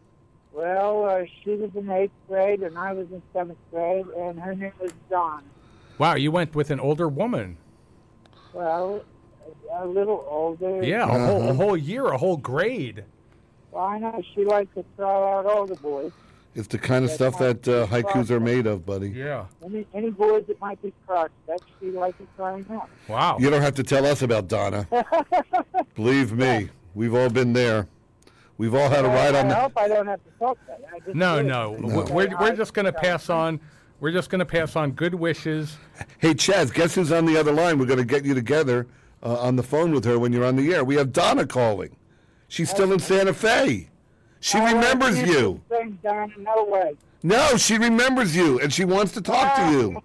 Speaker 3: Well, she was in 8th grade, and I was in 7th grade, and her name was Dawn.
Speaker 1: Wow, you went with an older woman.
Speaker 3: Well, a little older.
Speaker 1: Yeah, a whole year, a whole grade.
Speaker 3: Well, I know she liked to throw out older boys.
Speaker 2: It's the kind of stuff that haikus are made of, buddy.
Speaker 1: Yeah.
Speaker 3: Any boys that might be crushed, that she liked to throw out.
Speaker 1: Wow.
Speaker 2: You don't have to tell us about Donna. Believe me, we've all been there. We've all had a ride on
Speaker 3: I
Speaker 2: the...
Speaker 3: hope I don't have to talk that. I just
Speaker 1: No,
Speaker 3: did.
Speaker 1: no.
Speaker 2: No.
Speaker 1: We're just going to pass on. We're just going to pass on good wishes.
Speaker 2: Hey, Chaz, guess who's on the other line? We're going to get you together on the phone with her when you're on the air. We have Donna calling. She's still in Santa Fe. She remembers you.
Speaker 3: Thing, Donna, no way.
Speaker 2: No, she remembers you, and she wants to talk to you.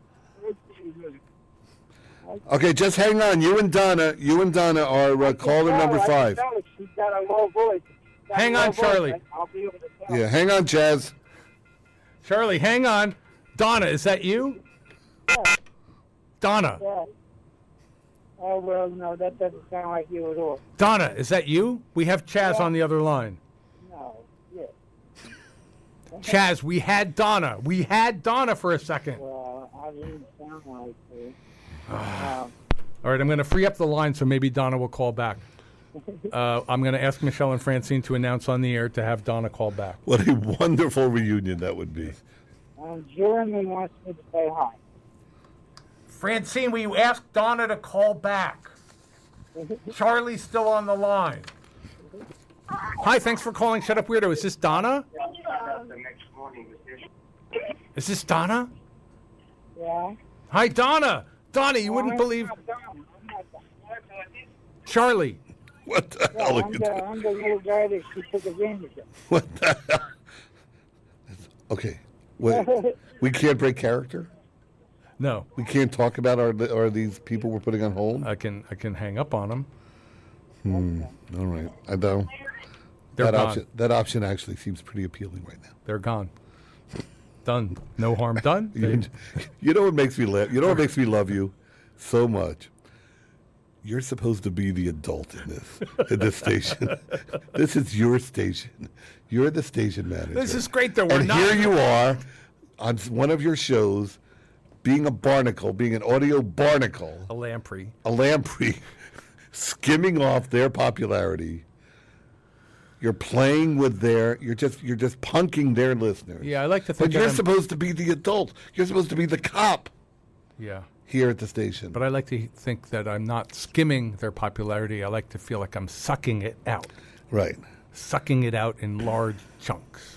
Speaker 2: Okay, just hang on. You and Donna are caller number 5.
Speaker 3: She's got a low voice.
Speaker 1: Hang on, Charlie.
Speaker 3: I'll be able to tell.
Speaker 2: Yeah, hang on, Chaz.
Speaker 1: Charlie, hang on. Donna, is that you? Donna.
Speaker 3: Yeah. Oh, well, no, that doesn't sound like you at all.
Speaker 1: Donna, is that you? We have Chaz on the other line.
Speaker 3: No, yeah.
Speaker 1: Chaz, we had Donna. We had Donna for a second.
Speaker 3: Well, I didn't sound like you.
Speaker 1: All right, I'm going to free up the line so maybe Donna will call back. I'm going to ask Michelle and Francine to announce on the air to have Donna call back.
Speaker 2: What a wonderful reunion that would be.
Speaker 3: Jeremy wants me to say hi.
Speaker 1: Francine, will you ask Donna to call back? Charlie's still on the line. Hi, thanks for calling Shut Up Weirdo. Is this Donna? Is this Donna?
Speaker 3: Yeah?
Speaker 1: Hi, Donna. Donna, you wouldn't believe... Charlie.
Speaker 2: What the hell are you doing?
Speaker 3: I'm the little guy that she took advantage of.
Speaker 2: What the hell? Okay. Wait, we can't break character?
Speaker 1: No.
Speaker 2: We can't talk about are these people we're putting on hold?
Speaker 1: I can hang up on them.
Speaker 2: All right. I don't.
Speaker 1: They're gone.
Speaker 2: That option actually seems pretty appealing right now.
Speaker 1: They're gone. Done. No harm done.
Speaker 2: You know what makes me laugh? You know what makes me love you so much? You're supposed to be the adult in this station. This is your station. You're the station manager.
Speaker 1: This is great that we're
Speaker 2: and
Speaker 1: not.
Speaker 2: here you are on one of your shows, being a barnacle, being an audio barnacle,
Speaker 1: A lamprey.
Speaker 2: skimming off their popularity. You're playing with you're just punking their listeners.
Speaker 1: Yeah, I like to think
Speaker 2: But
Speaker 1: that
Speaker 2: you're
Speaker 1: I'm-
Speaker 2: supposed to be the adult. You're supposed to be the cop
Speaker 1: Yeah.
Speaker 2: here at the station.
Speaker 1: But I like to think that I'm not skimming their popularity. I like to feel like I'm sucking it out.
Speaker 2: Right.
Speaker 1: Sucking it out in large chunks.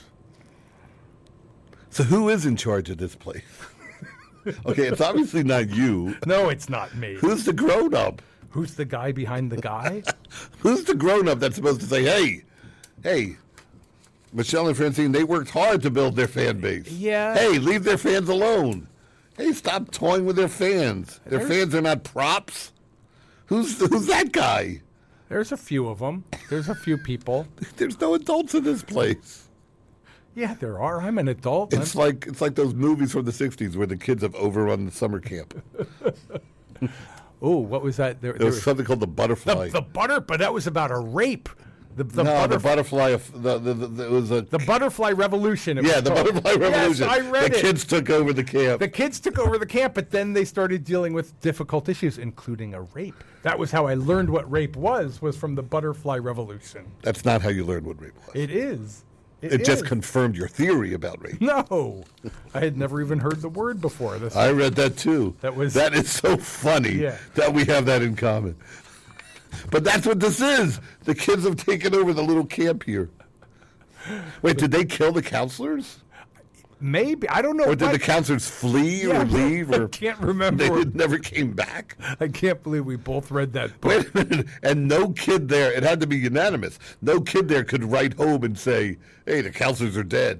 Speaker 2: So who is in charge of this place? Okay, it's obviously not you.
Speaker 1: No, it's not me.
Speaker 2: Who's the grown-up?
Speaker 1: Who's the guy behind the guy?
Speaker 2: Who's the grown-up that's supposed to say, hey, Michelle and Francine, they worked hard to build their fan base.
Speaker 1: Yeah.
Speaker 2: Hey, leave their fans alone. Hey, stop toying with their fans. Their fans are not props. Who's that guy?
Speaker 1: There's a few of them. There's a few people.
Speaker 2: There's no adults in this place.
Speaker 1: Yeah, there are. I'm an adult.
Speaker 2: It's like those movies from the 60s where the kids have overrun the summer camp.
Speaker 1: Oh, what was that?
Speaker 2: There was something called the butterfly.
Speaker 1: But that was about a rape. The
Speaker 2: the butterfly. It was a
Speaker 1: the butterfly revolution.
Speaker 2: the butterfly revolution.
Speaker 1: Yes, I read
Speaker 2: the
Speaker 1: it.
Speaker 2: kids took over the camp.
Speaker 1: The kids took over the camp, but then they started dealing with difficult issues, including a rape. That was how I learned what rape was from the butterfly revolution.
Speaker 2: That's not how you learned what rape was.
Speaker 1: It is.
Speaker 2: It just confirmed your theory about rape.
Speaker 1: No, I had never even heard the word before.
Speaker 2: I read that too. That is so funny that we have that in common. But that's what this is. The kids have taken over the little camp here. Wait, did they kill the counselors?
Speaker 1: Maybe. I don't know.
Speaker 2: Or did the counselors flee or leave? Or
Speaker 1: I can't remember.
Speaker 2: They never came back?
Speaker 1: I can't believe we both read that book.
Speaker 2: Wait a minute. And no kid there, it had to be unanimous. No kid there could write home and say, hey, the counselors are dead.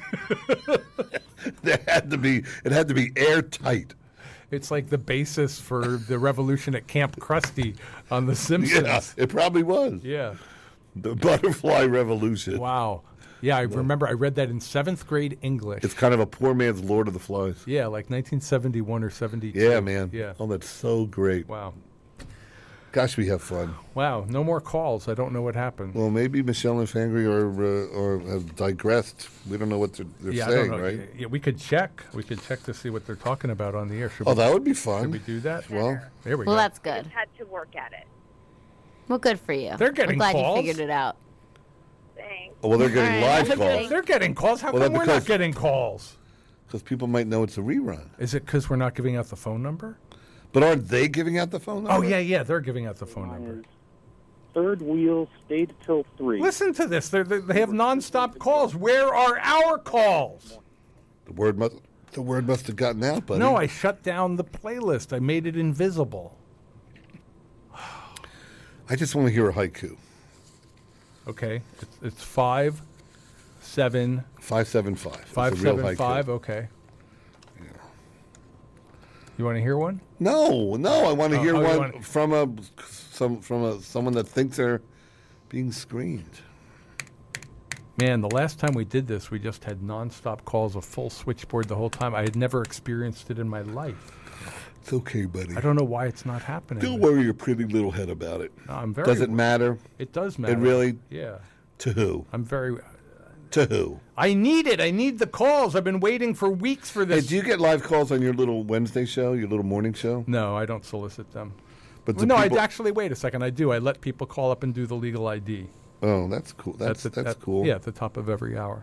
Speaker 2: It had to be airtight.
Speaker 1: It's like the basis for the revolution at Camp Krusty on The Simpsons.
Speaker 2: Yeah, it probably was.
Speaker 1: Yeah.
Speaker 2: The butterfly revolution.
Speaker 1: Wow. Yeah, I remember I read that in 7th grade English.
Speaker 2: It's kind of a poor man's Lord of the Flies.
Speaker 1: Yeah, like 1971 or 72.
Speaker 2: Yeah, man.
Speaker 1: Yeah.
Speaker 2: Oh, that's so great.
Speaker 1: Wow.
Speaker 2: Gosh, we have fun.
Speaker 1: Wow. No more calls. I don't know what happened.
Speaker 2: Well, maybe Michelle and Fangry or have digressed. We don't know what they're saying,
Speaker 1: I don't know.
Speaker 2: right?
Speaker 1: Yeah, we could check. We could check to see what they're talking about on the air.
Speaker 2: That would be fun.
Speaker 1: Should we do that?
Speaker 2: Well,
Speaker 1: there we
Speaker 9: Well,
Speaker 1: go.
Speaker 9: that's good.
Speaker 10: Just had to work at it.
Speaker 9: Well, good for you.
Speaker 1: They're getting
Speaker 9: I'm glad
Speaker 1: calls.
Speaker 9: you figured it out.
Speaker 10: Thanks.
Speaker 2: well, they're getting
Speaker 9: All right,
Speaker 2: live
Speaker 9: have a
Speaker 2: calls.
Speaker 9: good
Speaker 1: They're getting calls. How
Speaker 2: Well,
Speaker 1: come
Speaker 2: then
Speaker 1: we're not
Speaker 2: because-
Speaker 1: getting calls?
Speaker 2: Because people might know it's a rerun.
Speaker 1: Is it because we're not giving out the phone number?
Speaker 2: But aren't they giving out the phone number?
Speaker 1: Oh, yeah. They're giving out the phone number.
Speaker 6: Third wheel stayed till 3.
Speaker 1: Listen to this. They have nonstop calls. Where are our calls?
Speaker 2: The word must have gotten out, buddy.
Speaker 1: No, I shut down the playlist. I made it invisible.
Speaker 2: I just want to hear a haiku.
Speaker 1: Okay. It's 5, 7,
Speaker 2: 575.
Speaker 1: 575. Okay. You want to hear one?
Speaker 2: No. I want to hear
Speaker 1: you
Speaker 2: one
Speaker 1: want-
Speaker 2: from someone that thinks they're being screened.
Speaker 1: Man, the last time we did this, we just had nonstop calls, a full switchboard the whole time. I had never experienced it in my life.
Speaker 2: It's okay, buddy.
Speaker 1: I don't know why it's not happening.
Speaker 2: Don't worry your pretty little head about it.
Speaker 1: No, I'm very.
Speaker 2: Does it matter?
Speaker 1: It does matter.
Speaker 2: It really?
Speaker 1: Yeah.
Speaker 2: To who?
Speaker 1: I'm very.
Speaker 2: To who?
Speaker 1: I need it. I need the calls. I've been waiting for weeks for
Speaker 2: Hey,
Speaker 1: this.
Speaker 2: do you get live calls on your little Wednesday show, your little morning show?
Speaker 1: No, I don't solicit them.
Speaker 2: But
Speaker 1: Well, no, I actually wait a second. I do. I let people call up and do the legal ID.
Speaker 2: Oh, that's cool. That's cool.
Speaker 1: Yeah, at the top of every hour.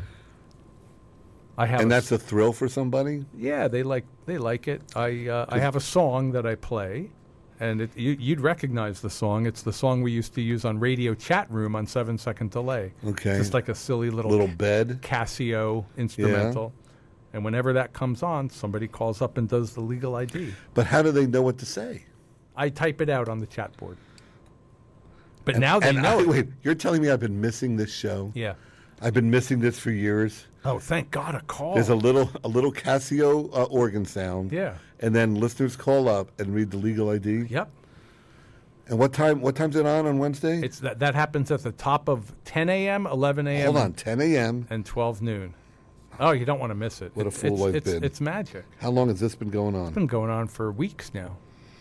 Speaker 1: I have.
Speaker 2: And that's a thrill for somebody.
Speaker 1: Yeah, they like it. I have a song that I play, and you'd recognize the song. It's the song we used to use on Radio Chat Room on 7-second delay.
Speaker 2: Okay.
Speaker 1: It's just like a silly little
Speaker 2: bed
Speaker 1: Casio instrumental. And whenever that comes on, somebody calls up and does the legal ID.
Speaker 2: But how do they know what to say?
Speaker 1: I type it out on the chat board. But now they know.
Speaker 2: Wait, you're telling me I've been missing this show?
Speaker 1: Yeah.
Speaker 2: I've been missing this for years.
Speaker 1: Oh, thank God, a call.
Speaker 2: There's a little Casio organ sound.
Speaker 1: Yeah.
Speaker 2: And then listeners call up and read the legal ID.
Speaker 1: Yep.
Speaker 2: And what time's it on Wednesday?
Speaker 1: It's that happens at the top of 10 a.m., 11 a.m.
Speaker 2: Hold on, 10 a.m.
Speaker 1: and 12 noon. Oh, you don't want to miss it.
Speaker 2: What a fool I've been.
Speaker 1: It's magic.
Speaker 2: How long has this been going on?
Speaker 1: It's been going on for weeks now.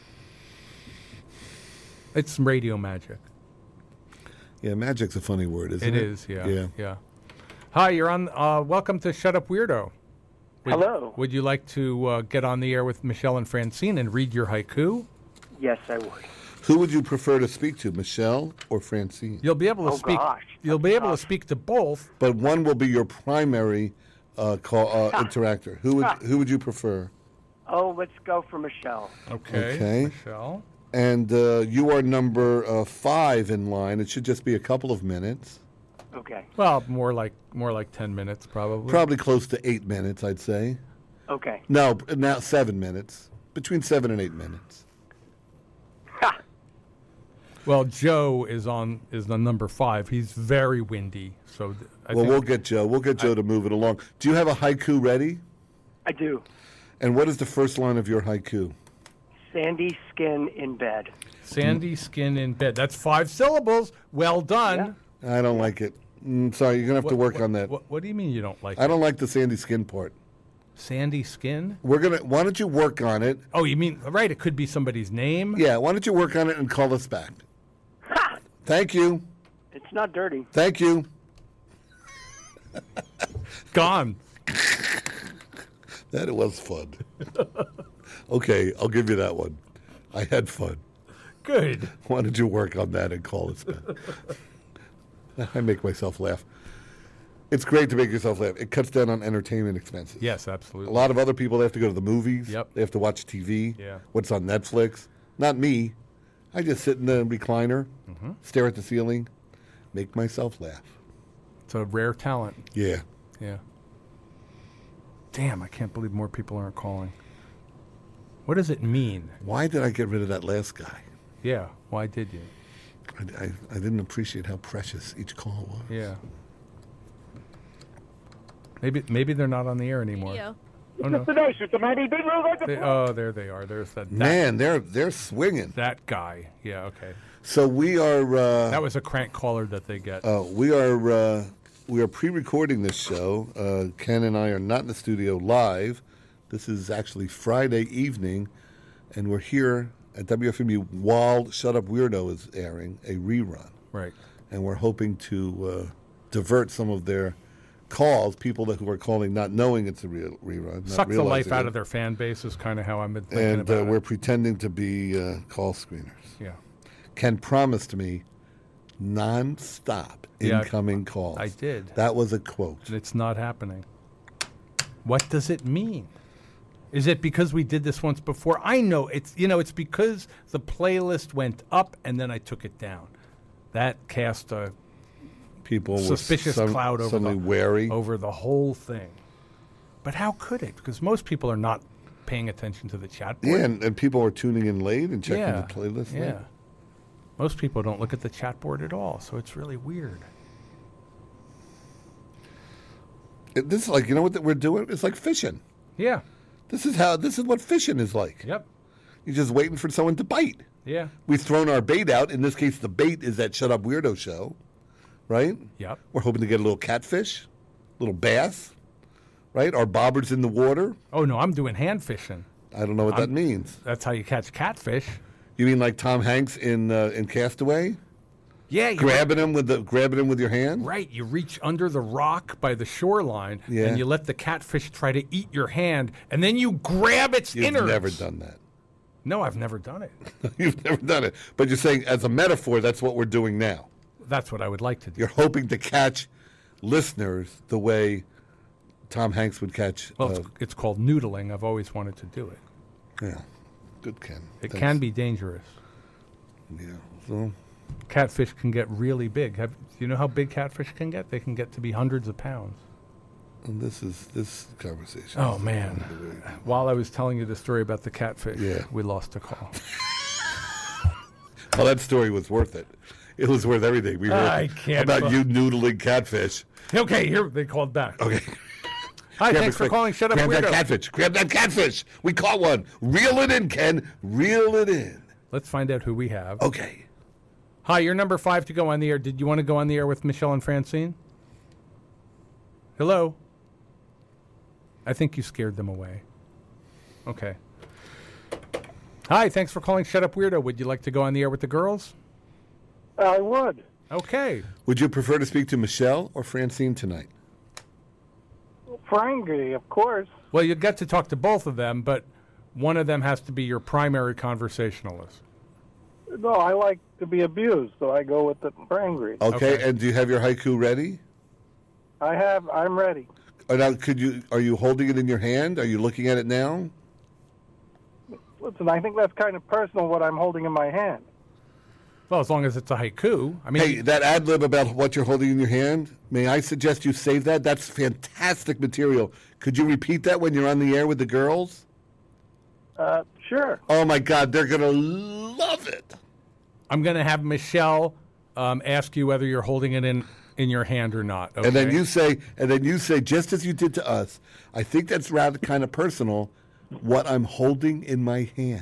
Speaker 1: It's radio magic.
Speaker 2: Yeah, magic's a funny word, isn't it?
Speaker 1: It is, yeah. Hi, you're on. Welcome to Shut Up Weirdo.
Speaker 11: Hello.
Speaker 1: Would you like to get on the air with Michelle and Francine and read your haiku?
Speaker 11: Yes, I would.
Speaker 2: Who would you prefer to speak to, Michelle or Francine?
Speaker 1: You'll be able to speak.
Speaker 11: Gosh,
Speaker 1: you'll be able to speak to both.
Speaker 2: But one will be your primary interactor. Who would you prefer?
Speaker 11: Oh, let's go for Michelle.
Speaker 2: Okay.
Speaker 1: Michelle.
Speaker 2: And you are number 5 in line. It should just be a couple of minutes.
Speaker 11: Okay.
Speaker 1: Well, more like 10 minutes, probably.
Speaker 2: Probably close to 8 minutes, I'd say.
Speaker 11: Okay.
Speaker 2: No, now 7 minutes. Between 7 and 8 minutes.
Speaker 11: Ha!
Speaker 1: Well, Joe is on number 5. He's very windy, so
Speaker 2: we'll get Joe. We'll get Joe to move it along. Do you have a haiku ready?
Speaker 11: I do.
Speaker 2: And what is the first line of your haiku?
Speaker 11: Sandy skin in bed.
Speaker 1: Sandy skin in bed. That's 5 syllables. Well done.
Speaker 2: I don't like it. Sorry, you're going to have to work on that.
Speaker 1: What do you mean you don't like it?
Speaker 2: I don't like the sandy skin part.
Speaker 1: Sandy skin?
Speaker 2: Why don't you work on it?
Speaker 1: Oh, you mean, right, it could be somebody's name?
Speaker 2: Yeah, why don't you work on it and call us back?
Speaker 11: Ha!
Speaker 2: Thank you.
Speaker 11: It's not dirty.
Speaker 2: Thank you.
Speaker 1: Gone.
Speaker 2: That was fun. Okay, I'll give you that one. I had fun.
Speaker 1: Good.
Speaker 2: Why don't you work on that and call us back? I make myself laugh. It's great to make yourself laugh. It cuts down on entertainment expenses.
Speaker 1: Yes, absolutely.
Speaker 2: A lot of other people, they have to go to the movies.
Speaker 1: Yep.
Speaker 2: They have to watch TV.
Speaker 1: Yeah.
Speaker 2: What's on Netflix. Not me. I just sit in the recliner, stare at the ceiling, make myself laugh.
Speaker 1: It's a rare talent.
Speaker 2: Yeah.
Speaker 1: Yeah. Damn, I can't believe more people aren't calling. What does it mean?
Speaker 2: Why did I get rid of that last guy?
Speaker 1: Yeah, why did you?
Speaker 2: I didn't appreciate how precious each call was.
Speaker 1: Yeah. Maybe they're not on the air anymore.
Speaker 10: Video.
Speaker 1: Oh, no. There they are. There's that.
Speaker 2: Man, they're swinging.
Speaker 1: That guy. Yeah, okay.
Speaker 2: So we are.
Speaker 1: That was a crank caller that they get.
Speaker 2: We are pre-recording this show. Ken and I are not in the studio live. This is actually Friday evening, and we're here at WFMU while Shut Up Weirdo is airing a rerun.
Speaker 1: Right.
Speaker 2: And we're hoping to divert some of their calls, people who are calling not knowing it's a real rerun.
Speaker 1: Suck the life out of their fan base is kind of how I've been thinking about it.
Speaker 2: And we're pretending to be call screeners.
Speaker 1: Yeah.
Speaker 2: Ken promised me non-stop incoming calls.
Speaker 1: I did.
Speaker 2: That was a quote.
Speaker 1: And it's not happening. What does it mean? Is it because we did this once before? I know it's because the playlist went up and then I took it down. That cast a suspicious cloud over the whole thing. But how could it? Because most people are not paying attention to the chat board.
Speaker 2: Yeah, and people are tuning in late and checking the playlist late.
Speaker 1: Yeah. Most people don't look at the chat board at all, so it's really weird.
Speaker 2: This is like, what we're doing? It's like fishing.
Speaker 1: Yeah.
Speaker 2: This is what fishing is like.
Speaker 1: Yep.
Speaker 2: You're just waiting for someone to bite.
Speaker 1: Yeah.
Speaker 2: We've thrown our bait out. In this case, the bait is that Shut Up Weirdo show, right?
Speaker 1: Yep.
Speaker 2: We're hoping to get a little catfish, a little bass, right? Our bobber's in the water.
Speaker 1: Oh, no, I'm doing hand fishing.
Speaker 2: I don't know what that means.
Speaker 1: That's how you catch catfish.
Speaker 2: You mean like Tom Hanks in Castaway?
Speaker 1: Yeah,
Speaker 2: grabbing him with your hand.
Speaker 1: Right, you reach under the rock by the shoreline,
Speaker 2: Yeah.
Speaker 1: and you let the catfish try to eat your hand, and then you grab its
Speaker 2: You've
Speaker 1: innards.
Speaker 2: never done that.
Speaker 1: No, I've never done it.
Speaker 2: You've never done it. But you're saying, as a metaphor, that's what we're doing now.
Speaker 1: That's what I would like to do.
Speaker 2: You're hoping to catch listeners the way Tom Hanks would catch.
Speaker 1: Well, it's called noodling. I've always wanted to do it.
Speaker 2: Yeah. Good, Ken.
Speaker 1: It
Speaker 2: Thanks.
Speaker 1: can be dangerous.
Speaker 2: Yeah. So,
Speaker 1: catfish can get really big. Do you know how big catfish can get? They can get to be hundreds of pounds.
Speaker 2: and this conversation.
Speaker 1: Oh, man. While I was telling you the story about the catfish, we lost a call.
Speaker 2: Well, that story was worth it. It was worth everything. We
Speaker 1: I
Speaker 2: heard
Speaker 1: can't
Speaker 2: about you noodling catfish.
Speaker 1: Okay, here they called back.
Speaker 2: Okay.
Speaker 1: Hi,
Speaker 2: Grab
Speaker 1: thanks
Speaker 2: it
Speaker 1: for
Speaker 2: quick.
Speaker 1: calling. Shut up,
Speaker 2: Grab that
Speaker 1: weirdo.
Speaker 2: catfish. Grab that catfish. We caught one. Reel it in, Ken. Reel it in.
Speaker 1: Let's find out who we have.
Speaker 2: Okay.
Speaker 1: Hi, you're number 5 to go on the air. Did you want to go on the air with Michelle and Francine? Hello? I think you scared them away. Okay. Hi, thanks for calling Shut Up Weirdo. Would you like to go on the air with the girls?
Speaker 12: I would.
Speaker 1: Okay.
Speaker 2: Would you prefer to speak to Michelle or Francine tonight?
Speaker 12: Frankie, of course.
Speaker 1: Well, you get to talk to both of them, but one of them has to be your primary conversationalist.
Speaker 12: No, I like to be abused, so I go with the Frankie.
Speaker 2: Okay, and do you have your haiku ready?
Speaker 12: I'm ready.
Speaker 2: Now, are you holding it in your hand? Are you looking at it now?
Speaker 12: Listen, I think that's kind of personal what I'm holding in my hand.
Speaker 1: Well, as long as it's a haiku. I mean,
Speaker 2: Hey, that ad lib about what you're holding in your hand, may I suggest you save that? That's fantastic material. Could you repeat that when you're on the air with the girls?
Speaker 12: Sure.
Speaker 2: Oh, my God, they're going to love it.
Speaker 1: I'm going to have Michelle ask you whether you're holding it in your hand or not. Okay?
Speaker 2: And then you say, just as you did to us, I think that's rather kind of personal, what I'm holding in my hand.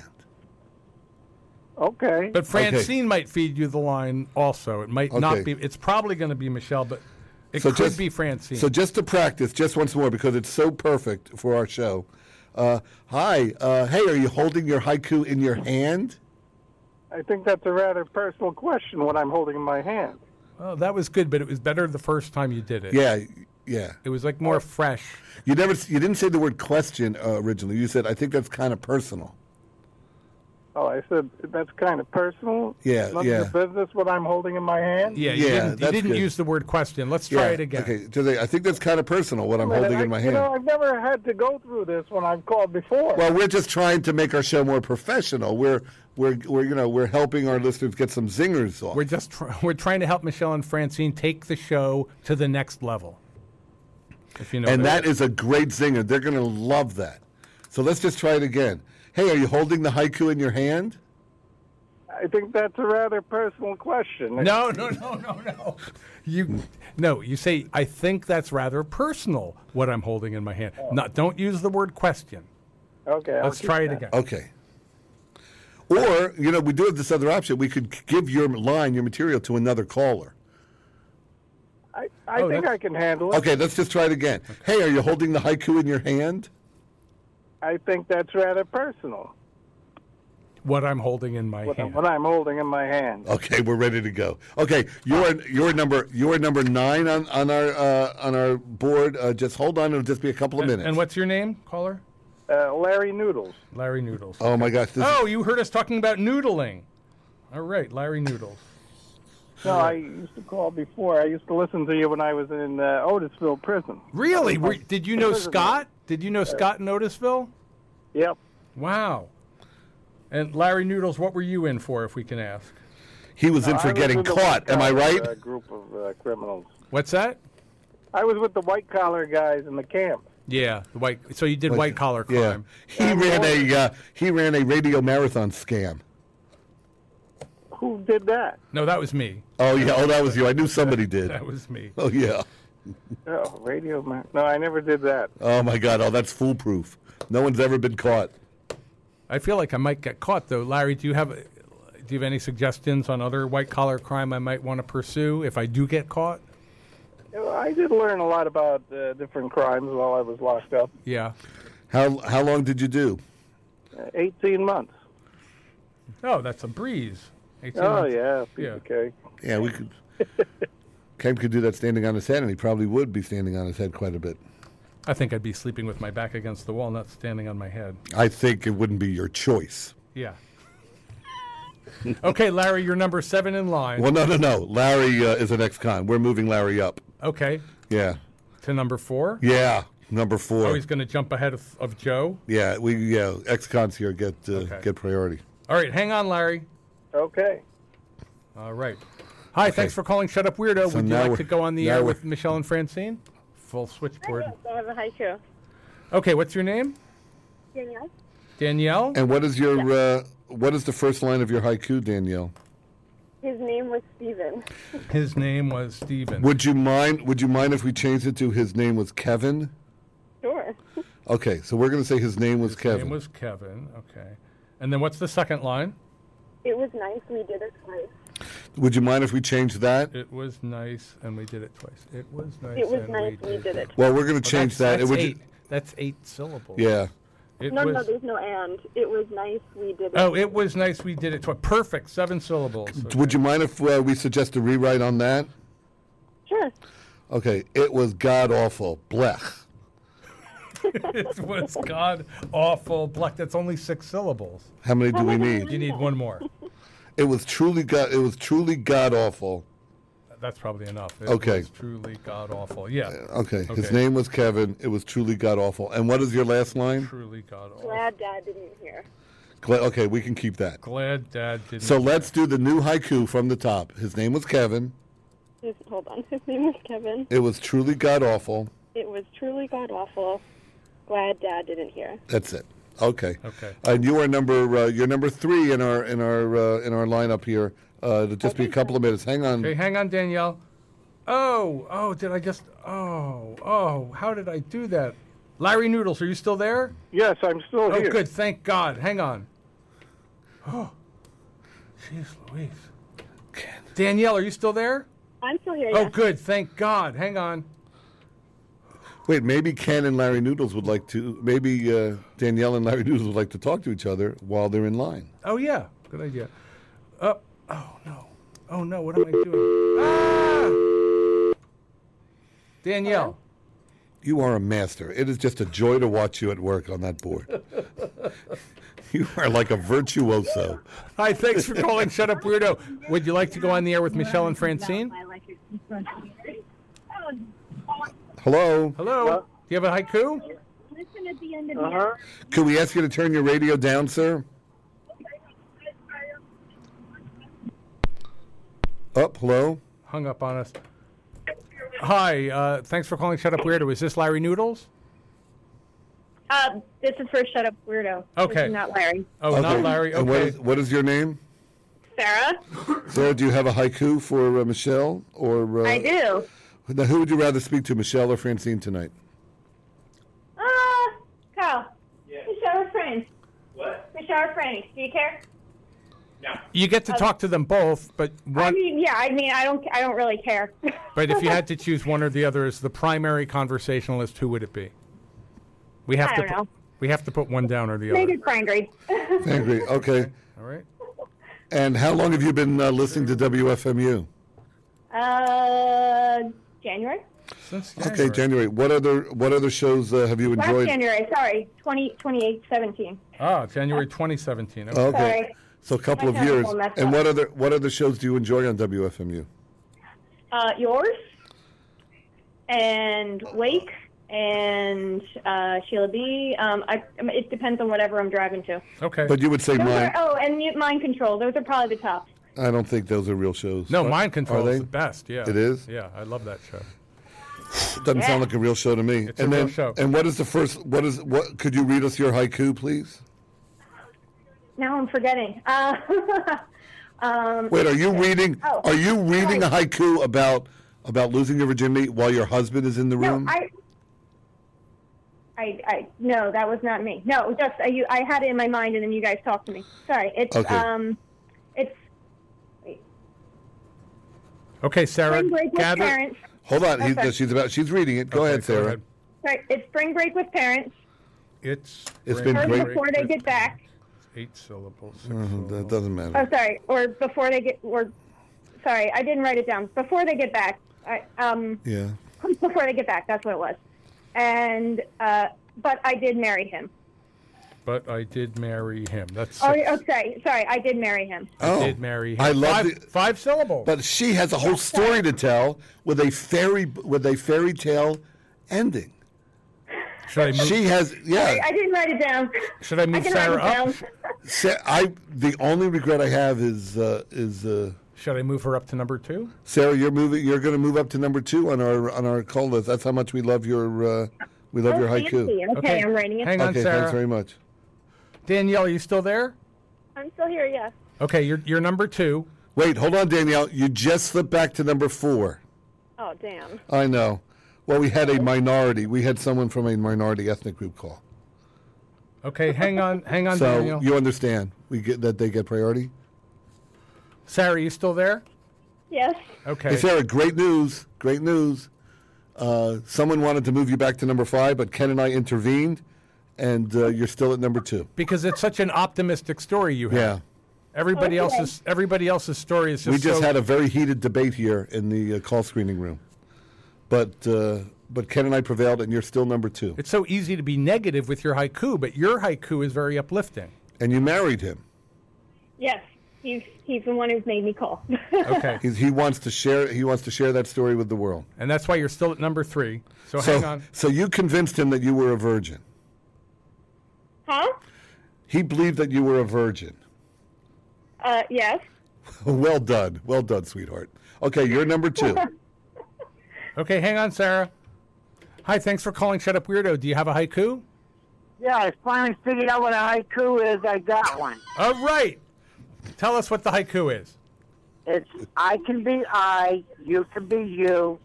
Speaker 12: Okay.
Speaker 1: But Francine might feed you the line also. It might not be. It's probably going to be Michelle, but it could be Francine.
Speaker 2: So just to practice, just once more, because it's so perfect for our show. Hi. Hey, are you holding your haiku in your hand?
Speaker 12: I think that's a rather personal question, what I'm holding in my hand.
Speaker 1: Oh, that was good, but it was better the first time you did it.
Speaker 2: Yeah.
Speaker 1: It was like more fresh.
Speaker 2: You didn't say the word question originally. You said, I think that's kind of personal.
Speaker 12: Oh, I said that's kind of personal.
Speaker 2: Yeah,
Speaker 12: None of the business what I'm holding in my hand.
Speaker 1: Yeah, you didn't use the word question. Let's try it again.
Speaker 2: Okay, so I think that's kind of personal, what I'm holding in my hand.
Speaker 12: You know, I've never had to go through this when I've called before.
Speaker 2: Well, we're just trying to make our show more professional. We're helping our listeners get some zingers off.
Speaker 1: We're trying to help Michelle and Francine take the show to the next level. If you know
Speaker 2: and that is a great zinger. They're going to love that. So let's just try it again. Hey, are you holding the haiku in your hand?
Speaker 12: I think that's a rather personal question.
Speaker 1: No. You say, I think that's rather personal, what I'm holding in my hand. No, don't use the word question.
Speaker 12: Okay.
Speaker 1: Let's try it again.
Speaker 2: Okay. Or, we do have this other option. We could give your material to another caller.
Speaker 12: I think I can handle it.
Speaker 2: Okay, let's just try it again. Hey, are you holding the haiku in your hand?
Speaker 12: I think that's rather personal.
Speaker 1: What I'm holding in my hand.
Speaker 12: What I'm holding in my hand.
Speaker 2: Okay, we're ready to go. Okay, you're number 9 on our board. Just hold on; it'll just be a couple of minutes.
Speaker 1: And what's your name, caller?
Speaker 12: Larry Noodles.
Speaker 1: Larry Noodles.
Speaker 2: Oh my gosh!
Speaker 1: You heard us talking about noodling. All right, Larry Noodles.
Speaker 12: No, I used to call before. I used to listen to you when I was in Otisville prison.
Speaker 1: Really? Did you know Scott? Did you know Scott in Otisville?
Speaker 12: Yep.
Speaker 1: Wow. And Larry Noodles, what were you in for, if we can ask?
Speaker 2: He was in for getting caught. Am I right?
Speaker 12: A group of criminals.
Speaker 1: What's that?
Speaker 12: I was with the white collar guys in the camp.
Speaker 1: Yeah, So you did white collar crime.
Speaker 2: Yeah. He ran a radio marathon scam.
Speaker 12: Who did that?
Speaker 1: No, that was me.
Speaker 2: Oh yeah. Oh, that was you. I knew somebody did.
Speaker 1: That was me.
Speaker 2: Oh yeah.
Speaker 12: Oh, radio man. No, I never did that.
Speaker 2: Oh my God. Oh, that's foolproof. No one's ever been caught.
Speaker 1: I feel like I might get caught though. Larry, do you have any suggestions on other white collar crime I might want to pursue if I do get caught?
Speaker 12: I did learn a lot about different crimes while I was locked up.
Speaker 1: Yeah.
Speaker 2: How long did you do?
Speaker 12: 18 months.
Speaker 1: Oh, that's a breeze. 18
Speaker 12: Oh,
Speaker 1: months.
Speaker 12: yeah.
Speaker 1: Yeah.
Speaker 12: Okay.
Speaker 2: Yeah, we could. Ken could do that standing on his head, and he probably would be standing on his head quite a bit.
Speaker 1: I think I'd be sleeping with my back against the wall, not standing on my head.
Speaker 2: I think it wouldn't be your choice.
Speaker 1: Yeah. Okay, Larry, you're number 7 in line.
Speaker 2: Well, no. Larry is an ex-con. We're moving Larry up.
Speaker 1: Okay.
Speaker 2: Yeah.
Speaker 1: To number 4?
Speaker 2: Yeah, number 4.
Speaker 1: Oh, he's going to jump ahead of Joe?
Speaker 2: Yeah, ex-cons here get priority.
Speaker 1: All right, hang on, Larry.
Speaker 12: Okay.
Speaker 1: All right. Hi, thanks for calling Shut Up Weirdo.
Speaker 2: So
Speaker 1: Would you
Speaker 2: now
Speaker 1: like
Speaker 2: we're-
Speaker 1: to go on the
Speaker 2: now
Speaker 1: air
Speaker 2: we're-
Speaker 1: with Michelle and Francine? Full switchboard.
Speaker 10: I have a haiku.
Speaker 1: Okay, what's your name?
Speaker 10: Danielle?
Speaker 2: Danielle? And what is your what is the first line of your haiku, Danielle?
Speaker 10: His name was Steven.
Speaker 1: His name was Steven.
Speaker 2: Would you mind if we changed it to his name was Kevin?
Speaker 10: Sure.
Speaker 2: Okay, so we're going to say his name was Kevin.
Speaker 1: His name was Kevin. Okay. And then what's the second line?
Speaker 10: It was nice we did it twice.
Speaker 2: Would you mind if we changed that?
Speaker 1: It was nice, and we did it twice. It was nice.
Speaker 10: It was
Speaker 1: and
Speaker 10: nice we did it.
Speaker 2: Well, we're going to change that.
Speaker 1: That's
Speaker 2: It would
Speaker 1: eight. That's 8 syllables.
Speaker 2: Yeah.
Speaker 10: No, there's no and. It was nice we did it.
Speaker 1: Oh, it was nice we did it twice. Perfect. 7 syllables. Okay.
Speaker 2: Would you mind if we suggest a rewrite on that?
Speaker 10: Sure.
Speaker 2: Okay. It was god awful. Blech.
Speaker 1: It was god awful black. That's only 6 syllables.
Speaker 2: How many do we need?
Speaker 1: You need one more.
Speaker 2: It was truly god awful.
Speaker 1: That's probably enough. It
Speaker 2: Okay.
Speaker 1: was truly god awful. Yeah.
Speaker 2: Okay. His name was Kevin. It was truly god awful. And what is your last line?
Speaker 1: Truly god awful.
Speaker 10: Glad Dad didn't hear.
Speaker 2: Okay, we can keep that.
Speaker 1: Glad Dad didn't.
Speaker 2: So let's do the new haiku from the top. His name was Kevin.
Speaker 10: Hold on. His name was Kevin.
Speaker 2: It was truly god awful.
Speaker 10: It was truly god awful. Glad Dad didn't hear.
Speaker 2: That's it. Okay.
Speaker 1: Okay.
Speaker 2: And you are you're number 3 in our lineup here. It'll just be a couple of minutes. Hang on.
Speaker 1: Okay, hang on, Danielle. Oh, did I just? Oh, how did I do that? Larry Noodles, are you still there?
Speaker 12: Yes, I'm still
Speaker 1: Oh,
Speaker 12: here.
Speaker 1: good. Thank God. Hang on. Oh, jeez, Louise. Danielle, are you still there?
Speaker 10: I'm still here.
Speaker 1: Oh,
Speaker 10: yes.
Speaker 1: good. Thank God. Hang on.
Speaker 2: Wait, maybe Ken and Larry Noodles would like to. Maybe Danielle and Larry Noodles would like to talk to each other while they're in line.
Speaker 1: Oh, yeah. Good idea. Oh, no. Oh, no. What am I doing? Ah! Danielle.
Speaker 2: You are a master. It is just a joy to watch you at work on that board. You are like a virtuoso.
Speaker 1: Hi, thanks for calling Shut Up Weirdo. Would you like to go on the air with Michelle and Francine?
Speaker 2: Hello?
Speaker 1: Hello? Do you have a haiku?
Speaker 5: Listen at the end of the
Speaker 2: Could we ask you to turn your radio down, sir? Hello?
Speaker 1: Hung up on us. Hi, thanks for calling Shut Up Weirdo. Is this Larry Noodles?
Speaker 10: This is for Shut Up Weirdo.
Speaker 1: Okay.
Speaker 10: This is not Larry.
Speaker 1: Oh, not Larry.
Speaker 2: And
Speaker 1: Okay.
Speaker 2: what is your name?
Speaker 10: Sarah?
Speaker 2: Sarah, do you have a haiku for Michelle? Or
Speaker 10: I do.
Speaker 2: Now, who would you rather speak to, Michelle or Francine tonight?
Speaker 10: Kyle. Yeah. Michelle or Frank?
Speaker 8: What?
Speaker 10: Michelle or Frank? Do you care?
Speaker 1: You get to talk to them both, but
Speaker 10: I don't really care.
Speaker 1: But if you had to choose one or the other as the primary conversationalist, who would it be? We have
Speaker 10: I
Speaker 1: to
Speaker 10: don't know.
Speaker 1: we have to put one down or the
Speaker 10: Maybe
Speaker 1: other.
Speaker 10: Frangry.
Speaker 2: Angry. Okay.
Speaker 1: All right.
Speaker 2: And how long have you been listening to WFMU?
Speaker 10: January?
Speaker 1: Since
Speaker 2: Okay, January. What other shows have you
Speaker 10: Last
Speaker 2: enjoyed?
Speaker 10: January, sorry. 2017.
Speaker 1: January 2017.
Speaker 2: Okay.
Speaker 10: Sorry.
Speaker 2: So a couple
Speaker 10: My
Speaker 2: of years.
Speaker 10: chemical messed
Speaker 2: And
Speaker 10: up.
Speaker 2: what other shows do you enjoy on WFMU?
Speaker 10: Yours and Wake and Sheila B. It depends on whatever I'm driving to.
Speaker 1: Okay.
Speaker 2: But you would say
Speaker 10: Those
Speaker 2: mine.
Speaker 10: and Mind Control. Those are probably the top.
Speaker 2: I don't think those are real shows.
Speaker 1: No,
Speaker 2: Are-
Speaker 1: Mind Control
Speaker 2: are they?
Speaker 1: is the best. Yeah.
Speaker 2: It is?
Speaker 1: Yeah, I love that show.
Speaker 2: It doesn't sound like a real show to me.
Speaker 1: It's a real show.
Speaker 2: And what is the first? What? Could you read us your haiku, please?
Speaker 10: Now I'm forgetting.
Speaker 2: Wait, are you reading?
Speaker 10: Oh.
Speaker 2: Are you reading a haiku about losing your virginity while your husband is in the room?
Speaker 10: No, no, that was not me. No, just I had it in my mind, and then you guys talked to me. Sorry, it's
Speaker 2: Okay.
Speaker 10: it's
Speaker 1: Okay, Sarah.
Speaker 10: Spring Break with
Speaker 1: Gather.
Speaker 10: Parents.
Speaker 2: Hold on.
Speaker 10: Oh, sorry.
Speaker 2: She's reading it. Go ahead, Sarah.
Speaker 10: Sorry, it's Spring Break with Parents.
Speaker 1: It's
Speaker 2: It's
Speaker 1: spring
Speaker 2: been
Speaker 10: Hurry
Speaker 2: great.
Speaker 10: before they get back.
Speaker 1: 8 syllables. 6
Speaker 2: That
Speaker 1: syllables.
Speaker 2: doesn't matter.
Speaker 10: Oh, sorry. Or before they get. Or sorry, I didn't write it down. Before they get back.
Speaker 2: Yeah.
Speaker 10: Before they get back. That's what it was. And but I did marry him.
Speaker 1: But I did marry him. That's
Speaker 10: Oh,
Speaker 1: 6.
Speaker 10: okay. Sorry, I did marry him.
Speaker 2: Oh,
Speaker 1: I did marry him.
Speaker 2: I love
Speaker 1: 5 syllables.
Speaker 2: But she has a whole story to tell with a fairy tale ending.
Speaker 1: Should I move?
Speaker 2: She has, yeah.
Speaker 10: I didn't write it down.
Speaker 1: Should I move
Speaker 10: can
Speaker 1: Sarah
Speaker 10: write
Speaker 1: up?
Speaker 10: it down.
Speaker 2: The only regret I have is
Speaker 1: Should I move her up to number 2?
Speaker 2: Sarah, you're going to move up to number 2 on our call list. That's how much we love your your haiku.
Speaker 10: Fancy. Okay, I'm writing it.
Speaker 1: Hang on,
Speaker 2: Okay,
Speaker 1: Sarah.
Speaker 2: thanks very much.
Speaker 1: Danielle, are you still there?
Speaker 5: I'm still here, yes.
Speaker 1: Okay, you're number 2.
Speaker 2: Wait, hold on, Danielle. You just slipped back to number 4.
Speaker 5: Oh, damn.
Speaker 2: I know. Well, we had a minority. We had someone from a minority ethnic group call.
Speaker 1: Okay, hang on,
Speaker 2: So
Speaker 1: Danielle.
Speaker 2: you understand we get that they get priority.
Speaker 1: Sarah, are you still there?
Speaker 10: Yes.
Speaker 1: Okay.
Speaker 2: Hey, Sarah, great news. Great news. Someone wanted to move you back to number 5, but Ken and I intervened, and you're still at number 2.
Speaker 1: Because it's such an optimistic story you have.
Speaker 2: Yeah.
Speaker 1: Everybody else's story is just
Speaker 2: We just
Speaker 1: so-
Speaker 2: had a very heated debate here in the call screening room. But Ken and I prevailed, and you're still number 2.
Speaker 1: It's so easy to be negative with your haiku, but your haiku is very uplifting.
Speaker 2: And you married him.
Speaker 10: Yes. He's the one who's made me call.
Speaker 1: Okay.
Speaker 2: He wants to share. He wants to share that story with the world.
Speaker 1: And that's why you're still at number 3. So hang on.
Speaker 2: So you convinced him that you were a virgin.
Speaker 10: Huh?
Speaker 2: He believed that you were a virgin.
Speaker 10: Yes.
Speaker 2: Well done, sweetheart. Okay, you're number 2.
Speaker 1: Okay, hang on, Sarah. Hi, thanks for calling Shut Up Weirdo. Do you have a haiku?
Speaker 3: Yeah, I finally figured out what a haiku is. I got one.
Speaker 1: All right. Tell us what the haiku is.
Speaker 3: It's I can be I, you can be you.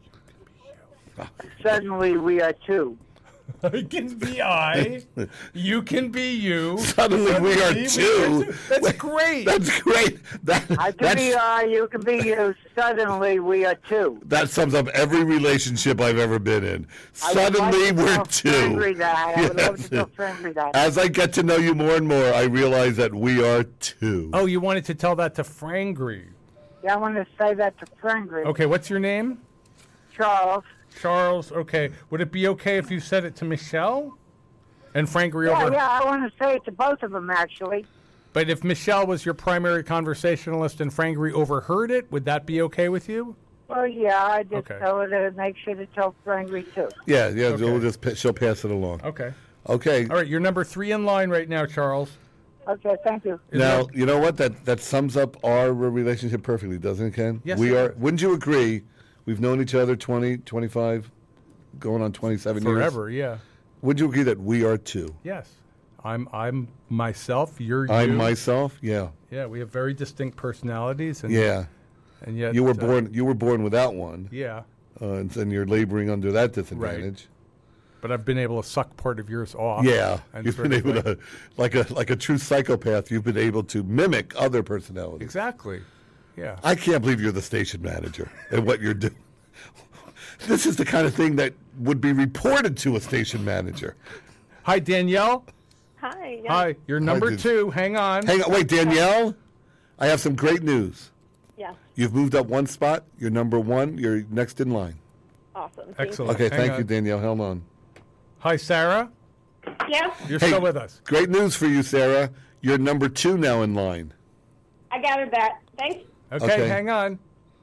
Speaker 3: Suddenly we are two.
Speaker 1: I can be I, you can be you.
Speaker 2: Suddenly we are two.
Speaker 1: That's great.
Speaker 2: That's great.
Speaker 3: I can be I, you can be you. Suddenly we are two.
Speaker 2: That sums up every relationship I've ever been in. Suddenly we're two.
Speaker 3: I would love to tell Frankie that.
Speaker 2: As I get to know you more and more, I realize that we are two.
Speaker 1: Oh, you wanted to tell that to Frangry.
Speaker 3: Yeah, I want to say that to Frankie.
Speaker 1: Okay, what's your name?
Speaker 3: Charles.
Speaker 1: Charles, okay. Would it be okay if you said it to Michelle? And Frangry over...
Speaker 3: Yeah, I want to say it to both of them, actually.
Speaker 1: But if Michelle was your primary conversationalist and Frangry overheard it, would that be okay with you?
Speaker 3: Well, yeah, I just
Speaker 1: Okay.
Speaker 3: tell her to make sure to tell Frankie, too.
Speaker 2: Yeah,
Speaker 1: Okay.
Speaker 2: we'll she'll pass it along.
Speaker 1: Okay.
Speaker 2: Okay.
Speaker 1: All right, you're number 3 in line right now, Charles.
Speaker 3: Okay, thank you.
Speaker 2: Now, you know what? That sums up our relationship perfectly, doesn't it, Ken?
Speaker 1: Yes,
Speaker 2: We
Speaker 1: it
Speaker 2: are. Wouldn't you agree? We've known each other 20, 25, going on 27 years.
Speaker 1: Forever, yeah.
Speaker 2: Would you agree that we are two?
Speaker 1: Yes. I'm myself, you're you.
Speaker 2: I'm myself, yeah.
Speaker 1: Yeah, we have very distinct personalities. And,
Speaker 2: Yeah.
Speaker 1: And yet...
Speaker 2: You were born without one.
Speaker 1: Yeah.
Speaker 2: And you're laboring under that disadvantage.
Speaker 1: But I've been able to suck part of yours off.
Speaker 2: Yeah,
Speaker 1: and
Speaker 2: you've
Speaker 1: sort
Speaker 2: been
Speaker 1: of
Speaker 2: able to, like a true psychopath, you've been able to mimic other personalities.
Speaker 1: Exactly. Yeah.
Speaker 2: I can't believe you're the station manager and what you're doing. This is the kind of thing that would be reported to a station manager.
Speaker 1: Hi, Danielle.
Speaker 5: Hi. Yeah.
Speaker 1: Hi, you're number 2. Hang on.
Speaker 2: Hang on. Wait, Danielle, I have some great news.
Speaker 5: Yeah.
Speaker 2: You've moved up one spot. You're number 1. You're next in line.
Speaker 5: Awesome.
Speaker 1: Excellent.
Speaker 2: Okay,
Speaker 1: Hang
Speaker 2: thank
Speaker 1: on.
Speaker 2: you, Danielle. Hold on.
Speaker 1: Hi, Sarah.
Speaker 10: Yeah.
Speaker 1: You're
Speaker 2: Hey,
Speaker 1: still with us.
Speaker 2: Great news for you, Sarah. You're number 2 now in line.
Speaker 10: I gathered that. Thanks.
Speaker 1: Okay, hang on.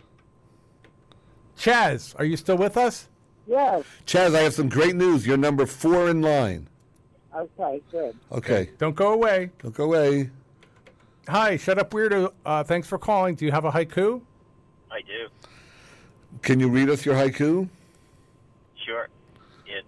Speaker 1: Chaz, are you still with us?
Speaker 3: Yes.
Speaker 2: Chaz, I have some great news. You're number 4 in line.
Speaker 3: Okay, good.
Speaker 2: Okay.
Speaker 1: Don't go away.
Speaker 2: Don't go away.
Speaker 1: Hi, Shut Up Weirdo. Thanks for calling. Do you have a haiku?
Speaker 13: I do.
Speaker 2: Can you read us your haiku?
Speaker 13: Sure. It's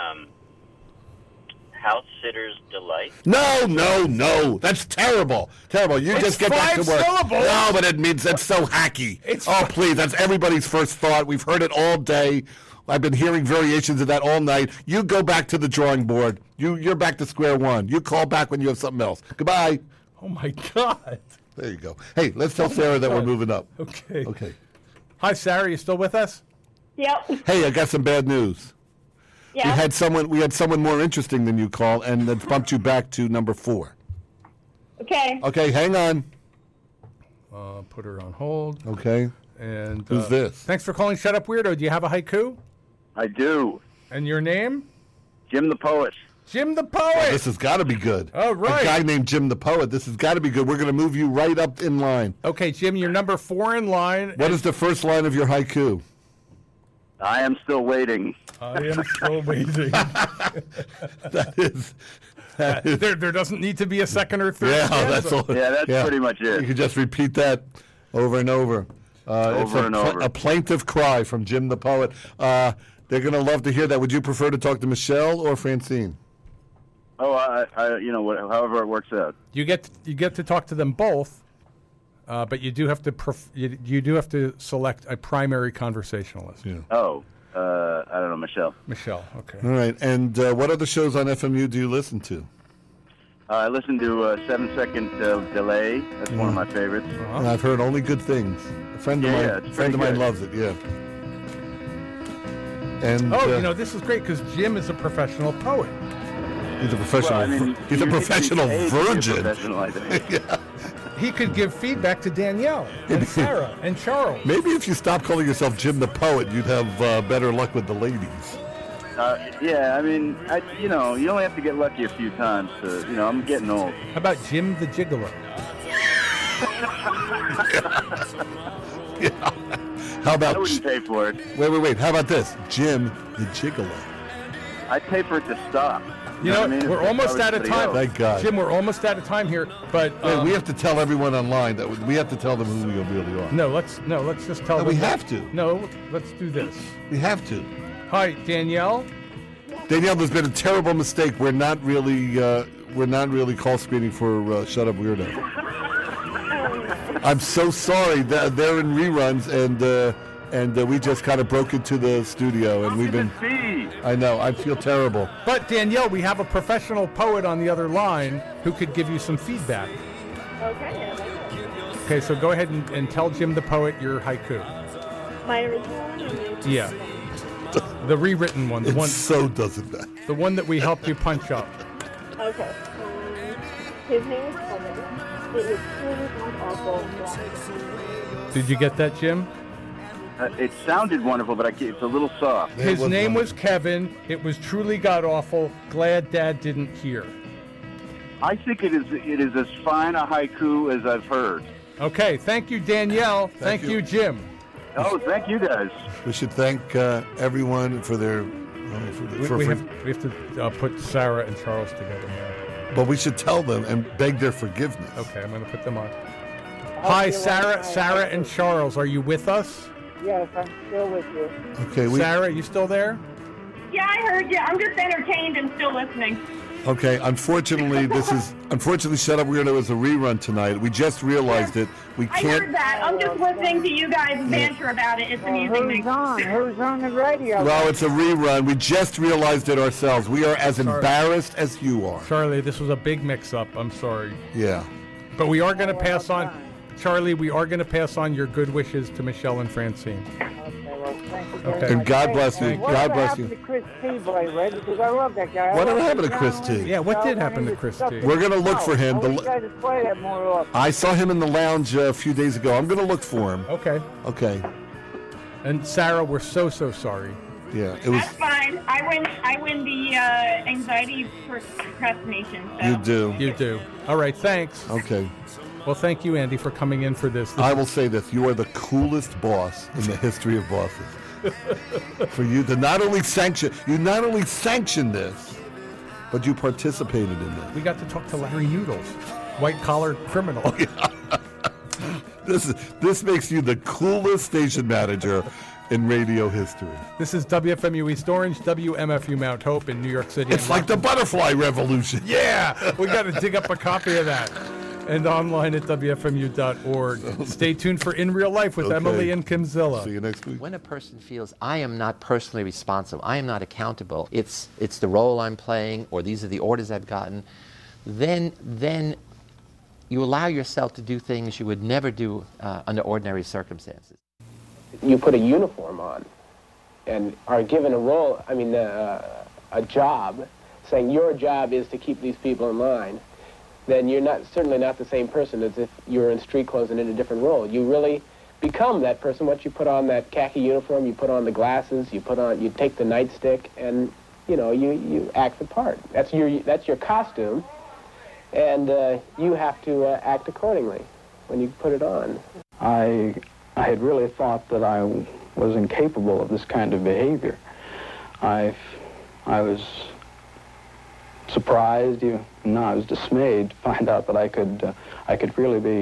Speaker 13: House Sitter's Delight.
Speaker 2: No. That's terrible. Terrible. You
Speaker 1: It's
Speaker 2: just get back to
Speaker 1: 5
Speaker 2: work.
Speaker 1: syllables.
Speaker 2: No, but it means that's so hacky.
Speaker 1: It's
Speaker 2: Please. That's everybody's first thought. We've heard it all day. I've been hearing variations of that all night. You go back to the drawing board. You're back to square one. You call back when you have something else. Goodbye.
Speaker 1: Oh, my God.
Speaker 2: There you go. Hey, let's tell Sarah that we're moving up.
Speaker 1: Okay.
Speaker 2: Okay.
Speaker 1: Hi, Sarah. You still with us?
Speaker 10: Yep.
Speaker 2: Hey, I got some bad news.
Speaker 10: Yeah.
Speaker 2: We had someone more interesting than you call, and that bumped you back to number 4.
Speaker 10: Okay.
Speaker 2: Okay, hang on.
Speaker 1: Put her on hold.
Speaker 2: Okay.
Speaker 1: And
Speaker 2: who's this?
Speaker 1: Thanks for calling Shut Up Weirdo. Do you have a haiku?
Speaker 14: I do.
Speaker 1: And your name?
Speaker 14: Jim the Poet.
Speaker 1: Jim the Poet.
Speaker 2: Oh, this has got to be good.
Speaker 1: Oh, right.
Speaker 2: A guy named Jim the Poet. This has got to be good. We're going to move you right up in line.
Speaker 1: Okay, Jim, you're number 4 in line.
Speaker 2: What is the first line of your haiku?
Speaker 14: I am still waiting.
Speaker 1: I am still waiting.
Speaker 2: That is.
Speaker 1: There doesn't need to be a second or third.
Speaker 2: Yeah,
Speaker 1: stanza.
Speaker 2: that's all.
Speaker 14: Yeah, that's pretty much it.
Speaker 2: You can just repeat that over and over.
Speaker 14: Over and over.
Speaker 2: A plaintive cry from Jim the Poet. They're going to love to hear that. Would you prefer to talk to Michelle or Francine?
Speaker 14: Oh, however it works out.
Speaker 1: You get to talk to them both, but you do have to you do have to select a primary conversationalist.
Speaker 2: Yeah.
Speaker 14: Oh, I don't know, Michelle.
Speaker 1: Michelle, okay.
Speaker 2: All right. And what other shows on FMU do you listen to?
Speaker 14: I listen to 7 Second Delay. That's one of my favorites.
Speaker 2: I've heard only good things. A friend of mine loves it. Yeah. And
Speaker 1: this is great because Jim is a professional poet.
Speaker 2: He's a professional. He's a professional virgin.
Speaker 14: Yeah.
Speaker 1: He could give feedback to Danielle and Sarah and Charles.
Speaker 2: Maybe if you stop calling yourself Jim the Poet, you'd have better luck with the ladies.
Speaker 14: Yeah, I mean, you only have to get lucky a few times. I'm getting old.
Speaker 1: How about Jim the Gigolo?
Speaker 2: Yeah. How about?
Speaker 14: I wouldn't pay for it.
Speaker 2: Wait. How about this, Jim the Gigolo?
Speaker 14: I'd pay for it to stop.
Speaker 1: We're almost out of time.
Speaker 2: Thank God.
Speaker 1: Jim, we're almost out of time here. But
Speaker 2: we have to tell everyone online that we have to tell them who we really are.
Speaker 1: No, let's just tell them.
Speaker 2: We have to.
Speaker 1: No, let's do this.
Speaker 2: We have to.
Speaker 1: Hi, Danielle.
Speaker 2: Danielle, there's been a terrible mistake. We're not really call screening for Shut Up Weirdo. I'm so sorry. They're in reruns, and we just kind of broke into the studio, and we've been. I know. I feel terrible.
Speaker 1: But Danielle, we have a professional poet on the other line who could give you some feedback.
Speaker 5: Okay.
Speaker 1: Okay, so go ahead and tell Jim the Poet your haiku.
Speaker 5: My original one?
Speaker 1: Yeah. The rewritten one. The one
Speaker 2: so doesn't matter.
Speaker 1: The one that we helped you punch up.
Speaker 5: Okay. His name is Kevin. It was truly awful.
Speaker 1: Did you get that, Jim?
Speaker 14: It sounded wonderful, but it's a little soft.
Speaker 1: His name was Kevin. It was truly god-awful. Glad Dad didn't hear.
Speaker 14: I think it is as fine a haiku as I've heard.
Speaker 1: Okay, thank you, Danielle. Thank you, Jim.
Speaker 14: Oh, thank you guys.
Speaker 2: We should thank everyone for their.
Speaker 1: We have to put Sarah and Charles together now.
Speaker 2: But we should tell them and beg their forgiveness.
Speaker 1: Okay, I'm going to put them on. Hi, Sarah and Charles. Are you with us?
Speaker 3: Yes, I'm still with you.
Speaker 2: Okay,
Speaker 1: Sarah, you still there?
Speaker 10: Yeah, I heard you. I'm just entertained and still listening.
Speaker 2: Okay, unfortunately, Shut Up Weirdo is a rerun tonight. We just realized it. We can't.
Speaker 10: I heard that. I'm just listening to you guys banter about it. It's amusing me.
Speaker 3: Who's on the radio?
Speaker 2: Well, it's a rerun. We just realized it ourselves. We are as embarrassed as you are.
Speaker 1: Charlie, this was a big mix-up. I'm sorry.
Speaker 2: Yeah.
Speaker 1: But we are going to pass on, Charlie, we are going to pass on your good wishes to Michelle and Francine.
Speaker 3: Thank you
Speaker 1: Okay.
Speaker 2: And God bless you. God bless you.
Speaker 3: What happened to Chris T, boy, Red? Because I love that guy.
Speaker 2: Whatever happened to Chris T?
Speaker 1: Yeah, what did happen to Chris T?
Speaker 2: We're going to look for him.
Speaker 3: I wish you guys would play that more often.
Speaker 2: I saw him in the lounge a few days ago. I'm going to look for him.
Speaker 1: Okay.
Speaker 2: Okay.
Speaker 1: And Sarah, we're so sorry.
Speaker 2: Yeah, it was.
Speaker 10: That's fine. I win the anxiety procrastination. So.
Speaker 2: You do.
Speaker 1: All right, thanks.
Speaker 2: Okay.
Speaker 1: Well, thank you, Andy, for coming in for this.
Speaker 2: I will say this: you are the coolest boss in the history of bosses. For you to not only sanction this, but you participated in it.
Speaker 1: We got to talk to Larry Noodles, white-collar criminal.
Speaker 2: Oh, yeah. This makes you the coolest station manager in radio history.
Speaker 1: This is WFMU East Orange, WMFU Mount Hope in New York City.
Speaker 2: It's like the butterfly revolution.
Speaker 1: Yeah, we got to dig up a copy of that. And online at WFMU.org. Stay tuned for In Real Life with Emily and Kimzilla.
Speaker 2: See you next week.
Speaker 15: When a person feels, I am not personally responsible, I am not accountable, it's the role I'm playing, or these are the orders I've gotten, then you allow yourself to do things you would never do under ordinary circumstances.
Speaker 16: You put a uniform on and are given a role, a job, saying your job is to keep these people in line. then you're certainly not the same person as if you were in street clothes and in a different role. You really become that person once you put on that khaki uniform, you put on the glasses, you take the nightstick, and you act the part. That's your costume, and you have to act accordingly when you put it on.
Speaker 12: I had really thought that I was incapable of this kind of behavior. I was surprised, I was dismayed to find out that I could really be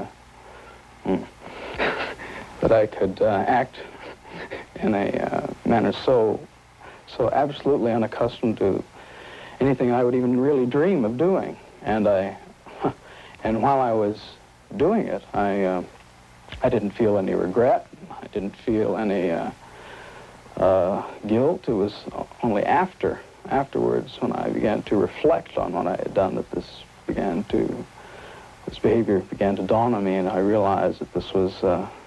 Speaker 12: that I could act in a manner so absolutely unaccustomed to anything I would even really dream of doing. And while I was doing it, I didn't feel any regret. I didn't feel any guilt. It was only afterwards when I began to reflect on what I had done that this behavior began to dawn on me, and I realized that this was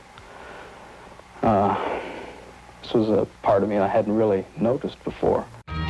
Speaker 12: a part of me I hadn't really noticed before.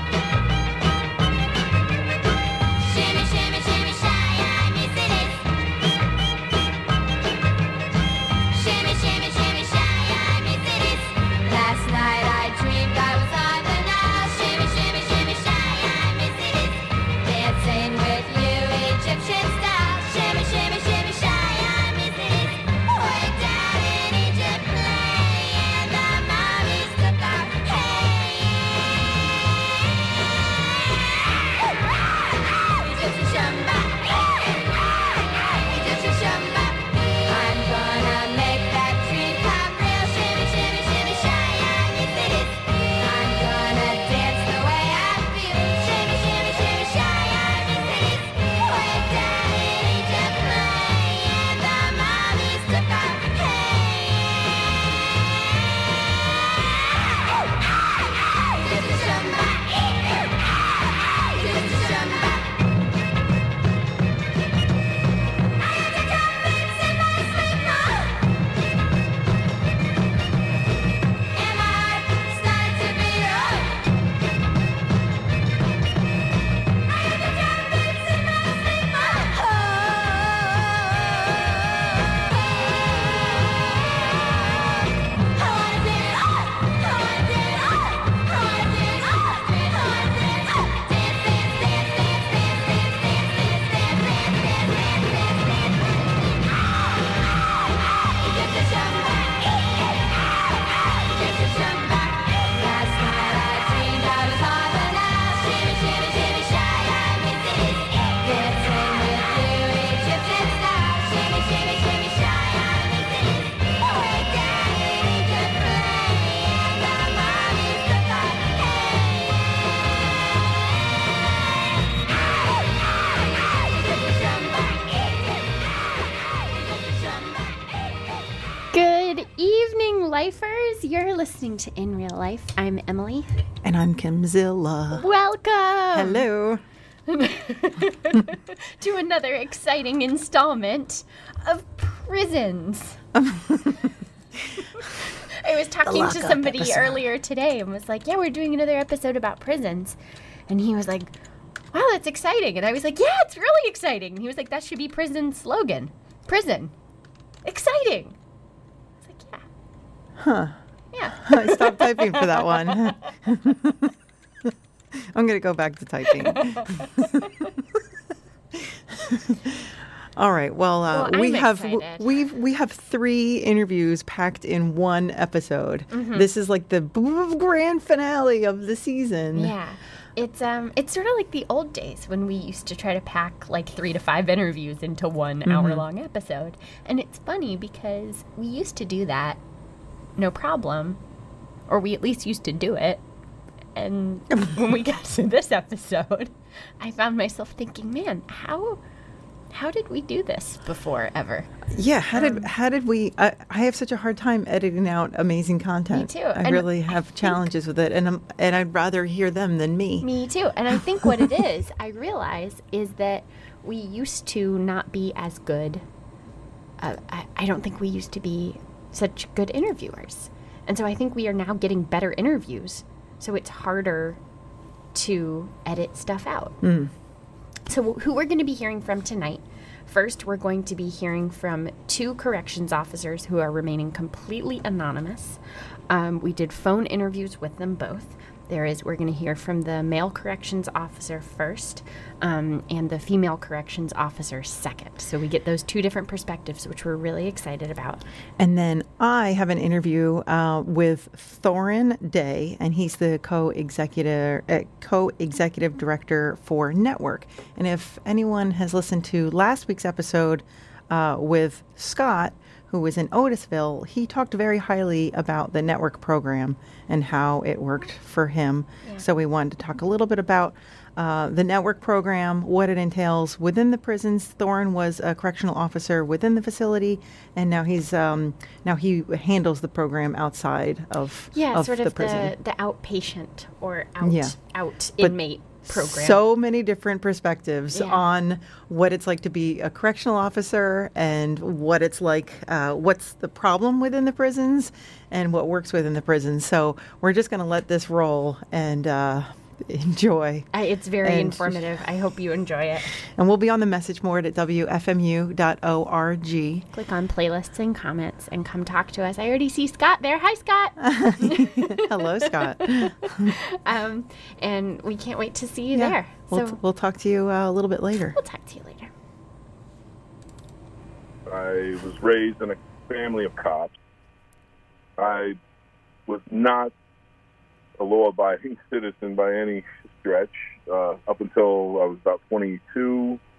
Speaker 9: Lifers, you're listening to In Real Life. I'm Emily.
Speaker 17: And I'm Kimzilla.
Speaker 9: Welcome!
Speaker 17: Hello.
Speaker 9: To another exciting installment of Prisons. I was talking to somebody earlier today and was like, yeah, we're doing another episode about prisons. And he was like, wow, that's exciting. And I was like, yeah, it's really exciting. And he was like, that should be Prison's slogan. Prison. Exciting.
Speaker 17: Huh.
Speaker 9: Yeah.
Speaker 17: I stopped typing for that one. I'm going to go back to typing. All right. Well, we have 3 interviews packed in one episode. Mm-hmm. This is like the grand finale of the season.
Speaker 9: Yeah. It's sort of like the old days when we used to try to pack like 3 to 5 interviews into one hour-long episode. And it's funny because we used to do that no problem, or we at least used to do it. And when we got to this episode, I found myself thinking, man, how did we do this before ever?
Speaker 17: Yeah, how did we? I have such a hard time editing out amazing content.
Speaker 9: Me too.
Speaker 17: I really have challenges with it, and I'd rather hear them than me.
Speaker 9: Me too. And I think what it is, I realize, is that we used to not be as good. I don't think we used to be such good interviewers. And so I think we are now getting better interviews. So it's harder to edit stuff out. So who we're going to be hearing from tonight. First, we're going to be hearing from 2 corrections officers who are remaining completely anonymous. We did phone interviews with them both. We're going to hear from the male corrections officer first, and the female corrections officer second. So we get those 2 different perspectives, which we're really excited about.
Speaker 17: And then I have an interview with Thorin Day, and he's the co-executive director for Network. And if anyone has listened to last week's episode with Scott, who was in Otisville, he talked very highly about the Network program and how it worked for him. Yeah. So we wanted to talk a little bit about the Network program, what it entails within the prisons. Thorin was a correctional officer within the facility, and now he handles the program outside of
Speaker 9: sort of
Speaker 17: the prison.
Speaker 9: The outpatient or out
Speaker 17: But
Speaker 9: inmate program.
Speaker 17: So many different perspectives on what it's like to be a correctional officer and what it's like, what's the problem within the prisons and what works within the prisons. So we're just going to let this roll and enjoy.
Speaker 9: It's very informative. I hope you enjoy it.
Speaker 17: And we'll be on the message board at WFMU.org.
Speaker 9: Click on playlists and comments and come talk to us. I already see Scott there. Hi, Scott.
Speaker 17: Hello, Scott.
Speaker 9: And we can't wait to see you there.
Speaker 17: We'll talk to you a little bit later.
Speaker 9: We'll talk to you later.
Speaker 18: I was raised in a family of cops. I was not a law-abiding citizen by any stretch up until I was about 22.